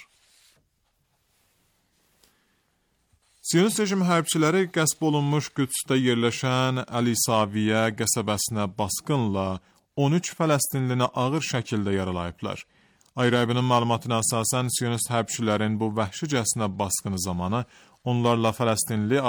A: Siyonist rejim hərbçiləri qəsb olunmuş Qüdsdə yerləşən Əlisaviyə qəsəbəsinə basqınla 13 Fələstinlini ağır şəkildə yaralayıblar. Ayrı-ayrının məlumatına əsasən Siyonist hərbçilərin bu vəhşicəsinə basqını zamanı onlarla Fələstinlilər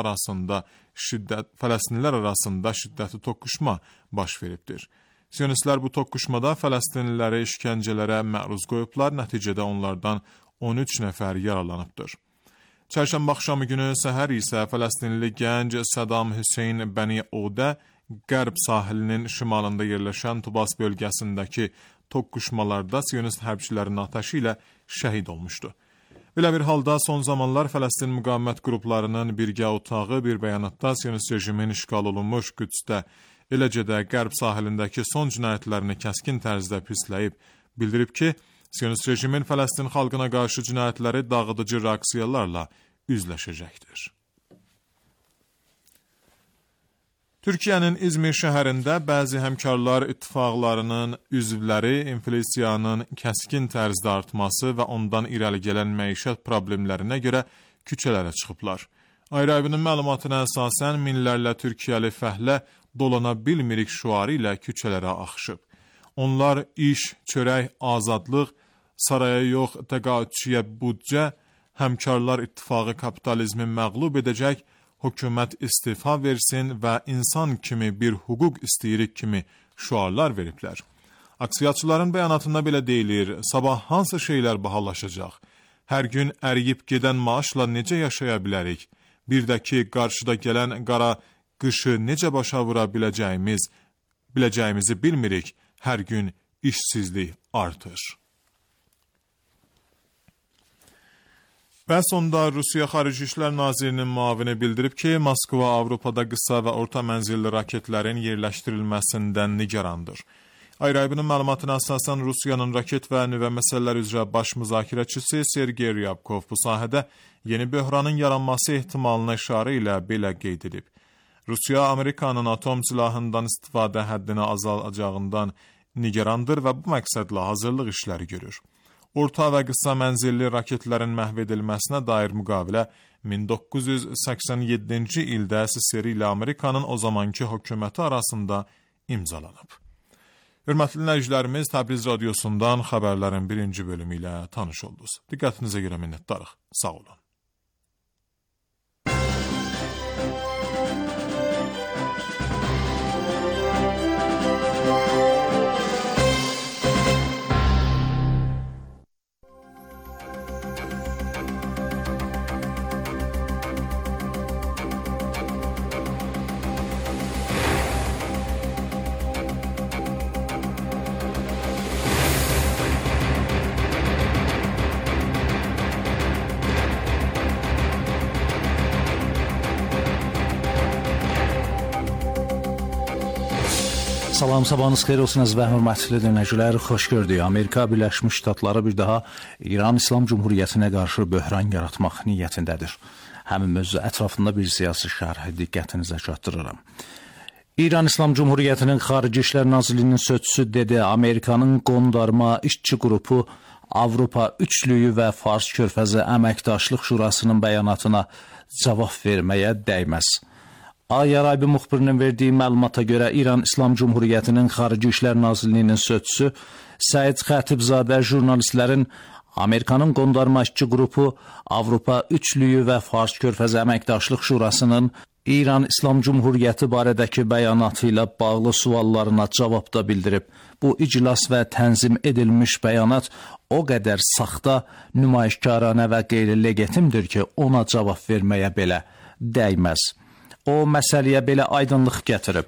A: arasında şiddətli toqquşma baş veribdir. Siyonistlər bu toqquşmada Fələstinliləri işgəncələrə məruz qoyublar, nəticədə onlardan 13 nəfər yaralanıbdır. Çərşənbə axşamı günü səhər isə Fələstinli gənc Sədam Hüseyn Bəni Odə qərb sahilinin şimalında yerləşən Tubas bölgəsindəki toqquşmalarda Siyonist hərbçilərin atəşi ilə şəhid olmuşdu. Belə bir halda son zamanlar Fələstin müqavimət qruplarının birgə otağı bir bəyanatda Siyonist rejimin işğal olunmuş Qüdsdə, eləcə də qərb sahilindəki son cinayətlərini kəskin tərzdə pisləyib, bildirib ki, Siyonist rejimin Fələstin xalqına qarşı cinayətləri dağıdıcı reaksiyalarla üzləşəcəkdir. Türkiyənin İzmir şəhərində bəzi həmkarlar ittifaqlarının üzvləri inflyasiyanın kəskin tərzdə artması və ondan irəli gələn məişət problemlərinə görə küçələrə çıxıblar. Ayrı-ayrının məlumatına əsasən minlərlə Türkiyəli fəhlə dolana bilmirik şüarı ilə küçələrə axışıb. Onlar iş, çörək, azadlıq, saraya yox, təqaüdçiyə büdcə, həmkarlar ittifaqı kapitalizmi məğlub edəcək, hökumət istifa versin və insan kimi bir hüquq istəyirik kimi şüarlar veriblər. Aksiyaçıların bəyanatında belə deyilir, sabah hansı şeylər bahalaşacaq? Hər gün əriyib gedən maaşla necə yaşaya bilərik? Bir də ki, qarşıda gələn qara qışı necə başa vura biləcəyimizi bilmirik, hər gün işsizlik artır. Və sonda Rusiya Xarici İşlər Nazirinin müavini bildirib ki, Moskva Avropada qısa və orta mənzilli raketlərin yerləşdirilməsindən nigarandır. Ayrı-ayrının məlumatına əsasən Rusiyanın raket və nüvə məsələləri üzrə baş müzakirəçisi Sergey Ryabkov bu sahədə yeni böhranın yaranması ehtimalına işarə ilə belə qeyd edib. Rusiya, Amerikanın atom silahından istifadə həddini azalacağından nigarandır və bu məqsədlə hazırlıq işləri görür. Orta və qısa mənzilli raketlərin məhv edilməsinə dair müqavilə 1987-ci ildə SSR ilə Amerikanın o zamanki hökuməti arasında imzalanıb. Hörmətli dinləyicilərimiz, Təbriz radiosundan xəbərlərin birinci bölümü ilə tanış oldunuz. Diqqətinizə görə minnətdarıq. Sağ olun.
H: Salam, sabahınız xeyir olsun əziz və hörmətli dinləyicilər, xoş gördük. Amerika Birləşmiş Ştatları bir daha İran İslam Cumhuriyyətinə qarşı böhran yaratmaq niyyətindədir. Həmin mövzu ətrafında bir siyasi şərhi diqqətinizə çatdırıram. İran İslam Cumhuriyyətinin Xarici İşlər Nazirliyinin sözçüsü dedi, Amerikanın qondarma işçi qrupu Avropa Üçlüyü və Fars Körfəzi Əməkdaşlıq Şurasının bəyanatına cavab verməyə dəyməz. Ay-Arabi müxbirinin verdiyi məlumata görə İran İslam Cumhuriyyətinin Xarici İşlər Nazirliyinin sözçüsü Səid Xətibzadə jurnalistlərin Amerikanın qondarma işçi qrupu Avropa Üçlüyü və Fars Körfəzi Əməkdaşlıq Şurasının İran İslam Cumhuriyyəti barədəki bəyanatı ilə bağlı suallarına cavabda bildirib. Bu iclas və tənzim edilmiş bəyanat o qədər saxta, nümayişkaranə və qeyri-legitimdir ki, ona cavab verməyə belə dəyməz. O, məsələyə belə aydınlıq gətirib.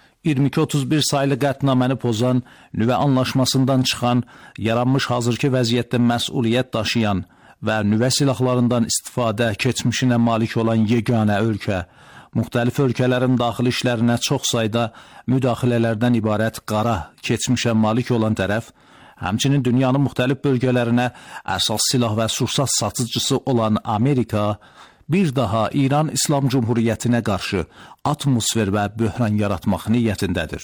H: 22-31 saylı qətnaməni pozan, nüvə anlaşmasından çıxan, yaranmış hazırki vəziyyətdə məsuliyyət daşıyan və nüvə silahlarından istifadə keçmişinə malik olan yeganə ölkə, müxtəlif ölkələrin daxili işlərinə çox sayda müdaxilələrdən ibarət qara keçmişə malik olan tərəf, həmçinin dünyanın müxtəlif bölgələrinə əsas silah və sursat satıcısı olan Amerika, bir daha İran İslam Cumhuriyyətinə qarşı atmosfer və böhran yaratmaq niyyətindədir.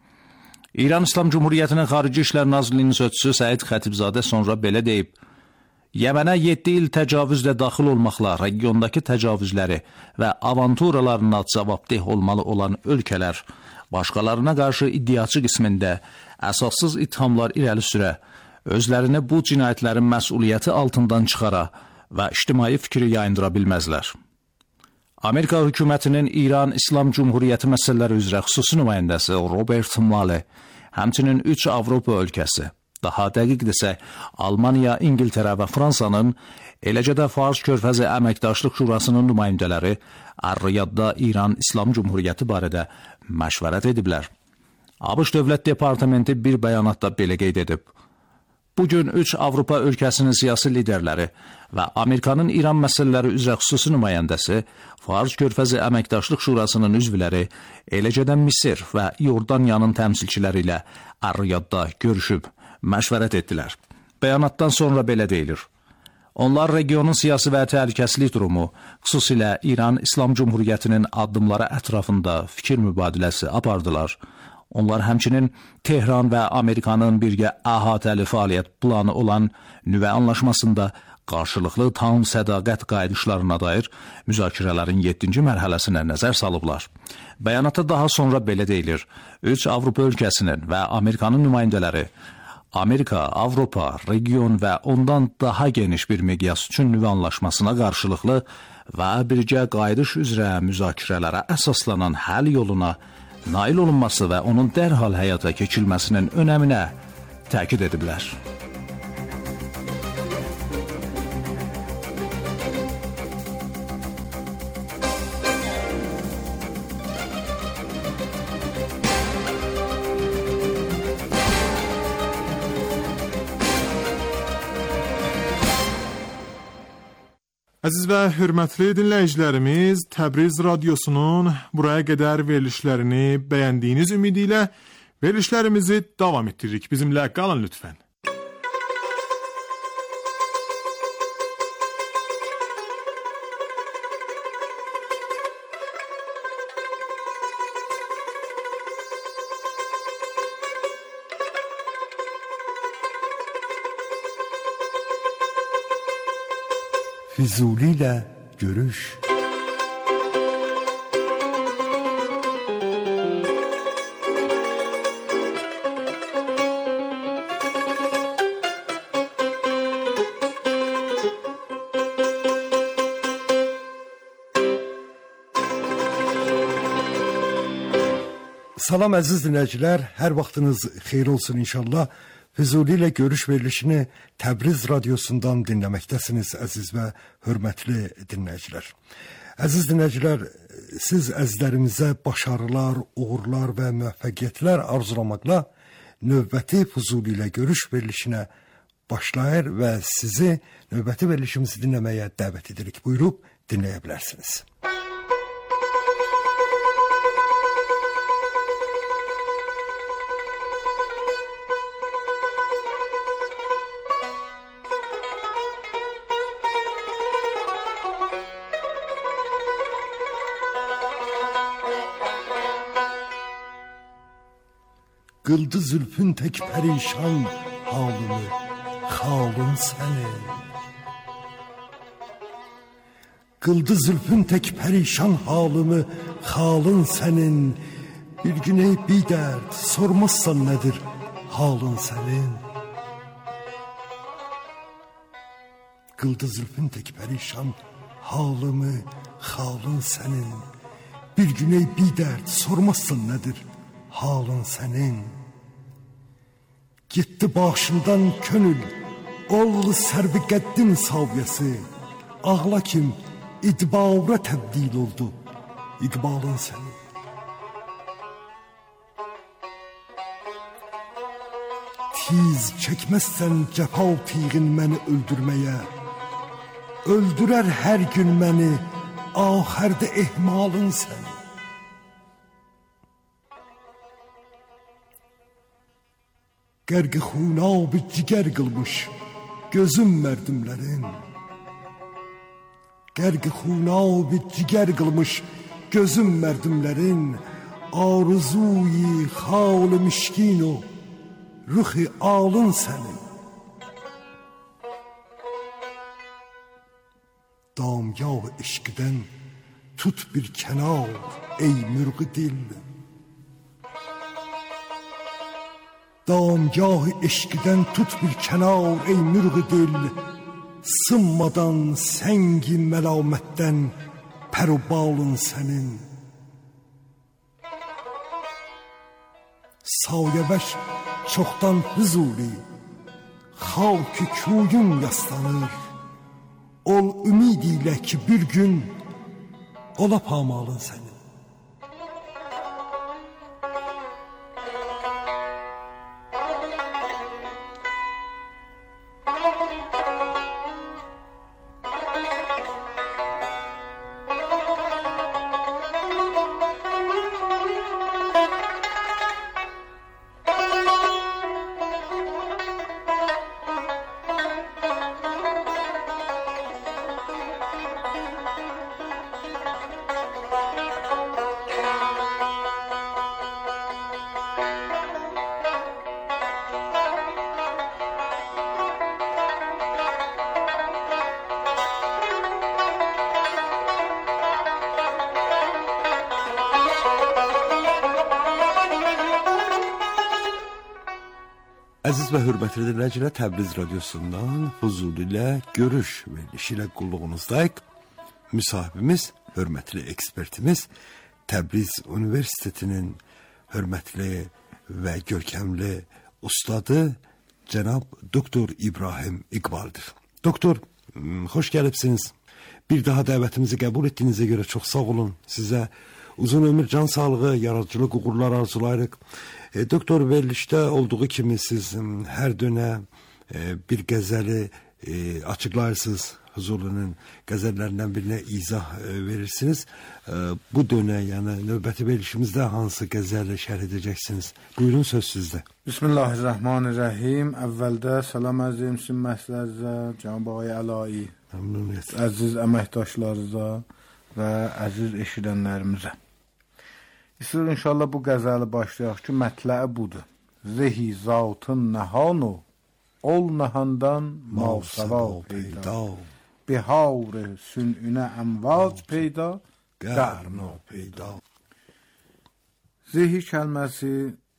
H: İran İslam Cumhuriyyətinin Xarici İşlər Nazirliyinin sözçüsü Səid Xətibzadə sonra belə deyib, Yəmənə 7 il təcavüzlə daxil olmaqla regiondakı təcavüzləri və avanturalarına cavabdeh olmalı olan ölkələr, başqalarına qarşı iddiaçı qismində əsassız ithamlar irəli sürə, özlərini bu cinayətlərin məsuliyyəti altından çıxara və ictimai fikri yayındıra bilməzlər. Amerika hökumətinin İran İslam Cumhuriyyəti məsələləri üzrə xüsusi nümayəndəsi Robert Malley, həmçinin 3 Avropa ölkəsi, daha dəqiq desək, Almaniya, İngiltərə və Fransanın eləcə də Fars Körfəzi Əməkdaşlıq Şurasının nümayəndələri Ar-Riyadda İran İslam Cümhuriyyəti barədə məşvərət ediblər. ABŞ Dövlət Departamenti bir bəyanatda belə qeyd edib. Bugün 3 Avropa ölkəsinin siyasi liderləri və Amerikanın İran məsələləri üzrə xüsusi nümayəndəsi, Fars Körfəzi Əməkdaşlıq Şurasının üzvləri, eləcə də Misir və Yordaniyanın təmsilçiləri ilə Ar-Riyadda görüşüb, məşvərət etdilər. Bəyanatdan sonra belə deyilir. Onlar regionun siyasi və təhlükəsizlik durumu, xüsusilə İran İslam Cümhuriyyətinin addımları ətrafında fikir mübadiləsi apardılar. Onlar həmçinin Tehran və Amerikanın birgə əhatəli fəaliyyət planı olan nüvə anlaşmasında qarşılıqlı tam sədaqət qayıdışlarına dair müzakirələrin 7-ci mərhələsinə nəzər salıblar. Bəyanatda daha sonra belə deyilir. 3 Avropa ölkəsinin və Amerikanın nümayəndələri Amerika, Avropa, region və ondan daha geniş bir miqyas üçün nüvə anlaşmasına qarşılıqlı və birgə qayıdış üzrə müzakirələrə əsaslanan həll yoluna nail olunması və onun dərhal həyata keçirilməsinin önəminə təkid ediblər.
A: Əziz və hörmətli dinləyicilərimiz, Təbriz Radyosunun buraya qədər verilişlərini bəyəndiyiniz ümidi ilə verilişlərimizi davam etdiririk. Bizimlə qalın lütfən.
I: Füzuli ilə görüş. Salam əziz dinləyicilər, hər vaxtınız xeyir olsun inşallah. Füzuli ilə görüş verilişini Təbriz Radyosundan dinləməkdəsiniz əziz və hörmətli dinləyicilər. Əziz dinləyicilər, siz əzizlərimizə başarılar, uğurlar və müvəffəqiyyətlər arzulamaqla növbəti Füzuli ilə görüş verilişinə başlayır və sizi növbəti verilişimizi dinləməyə dəvət edirik. Buyurub dinləyə bilərsiniz. Qıldı zülfün tək pərişan halımı, xalın sənin. Qıldı zülfün tək pərişan halımı, xalın sənin. Bir gün ey bidərd, sormazsan nədir halın sənin. Qıldı zülfün tək pərişan halımı, xalın sənin. Bir gün ey bidərd, sormazsan nədir halın sənin. Gitti başından könül, oldu sərbi qəddin savyəsi. Ağla kim idbara təbdil oldu, iqbalın sənin. Tiz çəkməzsən cəfa tiğin məni öldürməyə. Öldürər hər gün məni, ahərdə ehmalın sənin. Qərqi xunab-ı cigər qılmış gözüm mərdimlərin. Qərqi xunab-ı cigər qılmış gözüm mərdimlərin. Arzuyi xal-ı mişkin o ruxi alın sənin. Damgah eşqdən tut bir kənar ey mürğü dil. Damgah eşqdən tut bir kənar ey mürğü dil. Sınmadan səngi məlamətdən pərubalın sənin. Sayəvəş çoxdan Füzuli, xalq-ı kuyun yaslanır. ol ümid ilə ki bir gün ola pamalın sənin. Əziz və hörmətli dinləyicilər, Təbriz radiosundan Fuzuli ilə görüş verilişi ilə qulluğunuzdayıq. Müsahibimiz, hörmətli ekspertimiz Təbriz Universitetinin hörmətli və görkəmli ustadı cənab Doktor İbrahim İqbaldır. Doktor, xoş gəlibsiniz. Bir daha dəvətimizi qəbul etdiyinizə görə çox sağ olun. Sizə uzun ömür, can sağlığı, yaradıcılıq uğurlar arzulayırıq. Doktor, verilişdə olduğu kimi siz hər dönə bir qəzəli açıqlayırsınız. Huzurlu'nun qəzəllərindən birinə izah verirsiniz. Bu dönə, yəni növbəti verilişimizdə hansı qəzəli şərh edəcəksiniz? Buyurun, söz sizdə.
J: Bismillahirrahmanirrahim. Əvvəldə salam əziz müslimməslərinizə, Cənab Ağay Əlayi, əziz əməkdaşlarınıza və əziz eşidənlərimizə. İstəyir inşallah bu qəzəli başlayaq ki, mətləi budur. Zehi zatın nəhanu, ol nəhandan mavsava peyda. Bihar sününə əmvac peyda, qərna peyda. Zehi kəlməsi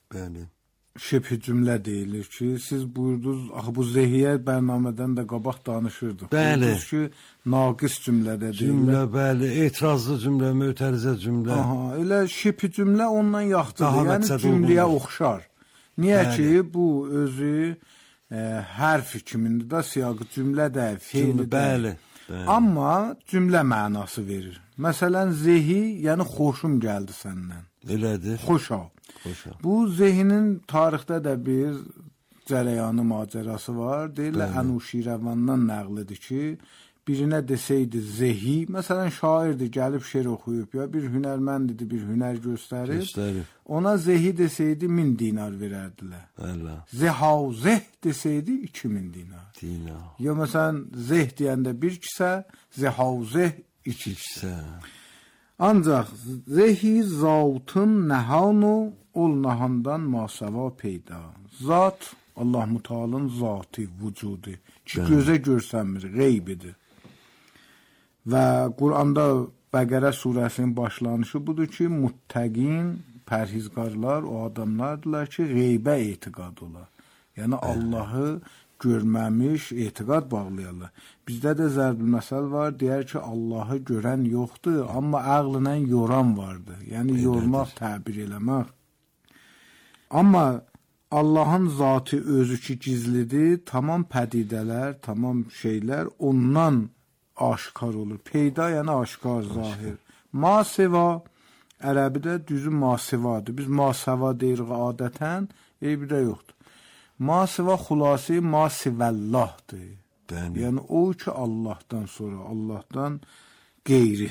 J: şibhi cümlə deyilir ki, siz buyurdunuz, axı bu zehiyyə bərnamədən də qabaq danışırdıq.
I: Bəli.
J: Buyurdunuz ki, naqis cümlədə deyilir.
I: Cümlə, bəli, etirazlı cümlə, mötərizə cümlə.
J: Aha, elə şibhi cümlə ondan yaxdıdır, yəni cümləyə oxşar. Niyə ki, bu özü hərf kimindir da, siyaqı cümlə də, feil də. Amma cümlə mənası verir. Məsələn, zehi, yəni xoşum gəldi səndən.
I: Elədir.
J: Xoşa. Bu zehinin tarixdə də bir cərəyanı, macərası var. Deyirlər, Ənuşirəvandan nəqlidir ki, birinə desəydi zehi, məsələn, şairdir, gəlib şeir oxuyub, ya bir hünərməndidir, bir hünər göstərir. Ona zehi desəydi 1000 dinar verərdilər. Zehazeh desəydi 2000 dinar. Ya məsələn, zeh deyəndə bir kisə, zehazeh 2 kisə. Ancaq zehi zatın nəhanu, ol nəhandan masava peyda. Zat, Allah Müteala'nın zatı, vücudu ki, gözə görsənmir, qeybidir. Və Quranda Bəqərə surəsinin başlanışı budur ki, muttəqin, pərhizqarlar o adamlardırlar ki, qeybə etiqad olar. Yəni Allahı görməmiş etiqad bağlayarlar. Bizdə də zərbül məsəl var, deyər ki, Allahı görən yoxdur, amma əqllə yoran vardır. Yəni yormaq, təbir eləmək. Amma Allahın zatı özü ki gizlidir, tamam pədidələr, tamam şeylər ondan aşkar olur. Peyda yəni aşkar, zahir. Maseva, ərəbidə düzü masevadır. Biz maseva deyirik adətən, eybidə yoxdur. Maseva xulasi masivəllahdır. Yəni o ki Allahdan sonra, Allahdan qeyri.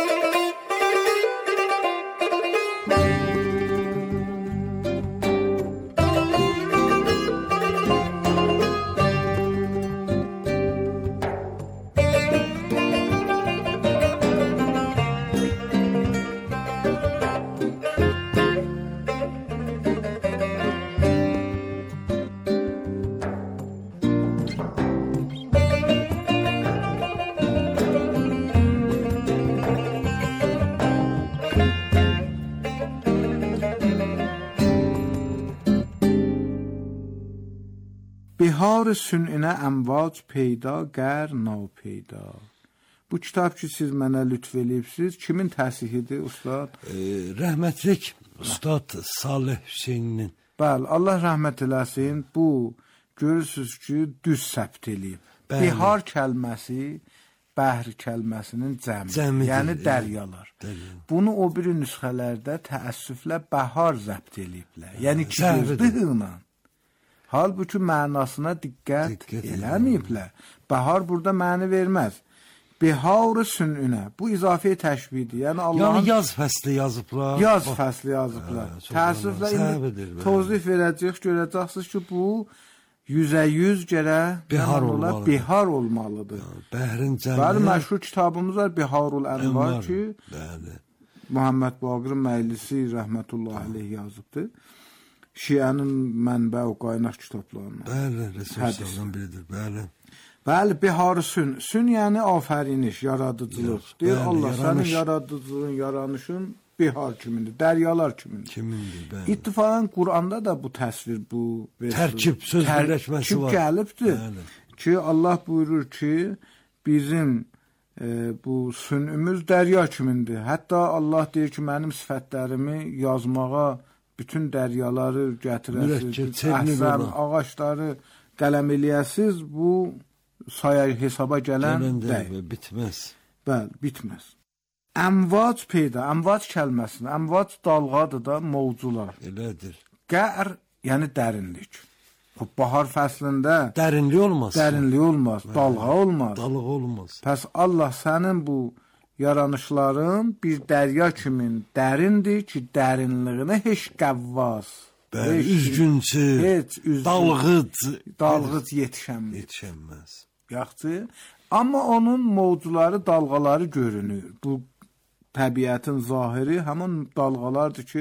J: Bihar sününə əmvac peyda, qər napeyda. Bu kitab ki, siz mənə lütf eləyibsiniz, kimin təsihidir, ustad?
I: Rəhmətlik ustad Salih Hüseyninin.
J: Bəli, Allah rəhmət eləsin, bu görürsünüz ki, düz səbt eləyib. Bihar kəlməsi, bəhr kəlməsinin cəmi,
I: Cəmidir,
J: yəni
I: evet.
J: dəryalar.
I: Dərya.
J: Bunu o biri nüsxələrdə təəssüflə bəhar zəbt eləyiblər. Yəni ki,
I: Səhvidir.
J: gözlüyünlə. Halbuki mənasına diqqət eləməyiblər. Bəhar burada məni verməz. Bihar-ı sününə. Bu izafi təşbihdir. Yəni Allahın
I: Yəni yaz fəsli yazıblar.
J: yaz fəsli yazıblar. Təəssüflə indi tozif verəcək, görəcəksiniz ki, bu 100% gərək
I: Bihar olmalıdır.
J: Bihar olmalıdır.
I: Bəhrin cəmi.
J: Bəli, məşhur kitabımız var Biharul Ənvar ki,
I: bəli.
J: Muhammed Baqir Məylisi rəhmətullah aleyh yazıbdır. Şiənin mənbə və qaynaq kitablarından.
I: Bəli, resurslardan biridir, bəli.
J: Bəli, Bihar-ı sün yəni afəriniş, yaradıcılıq. Deyir
I: bəli,
J: Allah,
I: yaranış.
J: sənin yaradıcılığın, yaranışın bihar kimindir, dəryalar kimindir.
I: Kimindir, bəli.
J: İttifaqən Quranda da bu təsvir, bu
I: Tərkib, söz birləşməsi var.
J: Gəlibdir
I: Bəli.
J: ki, Allah buyurur ki, bizim bu sünümüz dərya kimindir. Hətta Allah deyir ki, mənim sifətlərimi yazmağa bütün dəryaları gətirəsiz, əhsən, ağaçları qələm eləyəsiz, bu saya hesaba gələn deyil.
I: Bitməz.
J: Bəli, bitməz. Əmvac peyda, əmvac kəlməsini, əmvac dalğadır da, mövcular.
I: Elədir.
J: Qər, yəni dərinlik. Xub, bahar fəslində
I: Dərinlik olmaz.
J: dərinlik olmaz, dalğa olmaz.
I: Dalıq olmaz.
J: Pəs Allah sənin bu yaranışların bir dərya kimin dərindir ki, dərinliyinə heç qəvvaz.
I: Bəli, üzgüncü,
J: heç dalğıc
I: yetişənməz.
J: Yaxşı. Amma onun mövcuları, dalğaları görünür. Bu təbiətin zahiri həmin dalğalardır ki,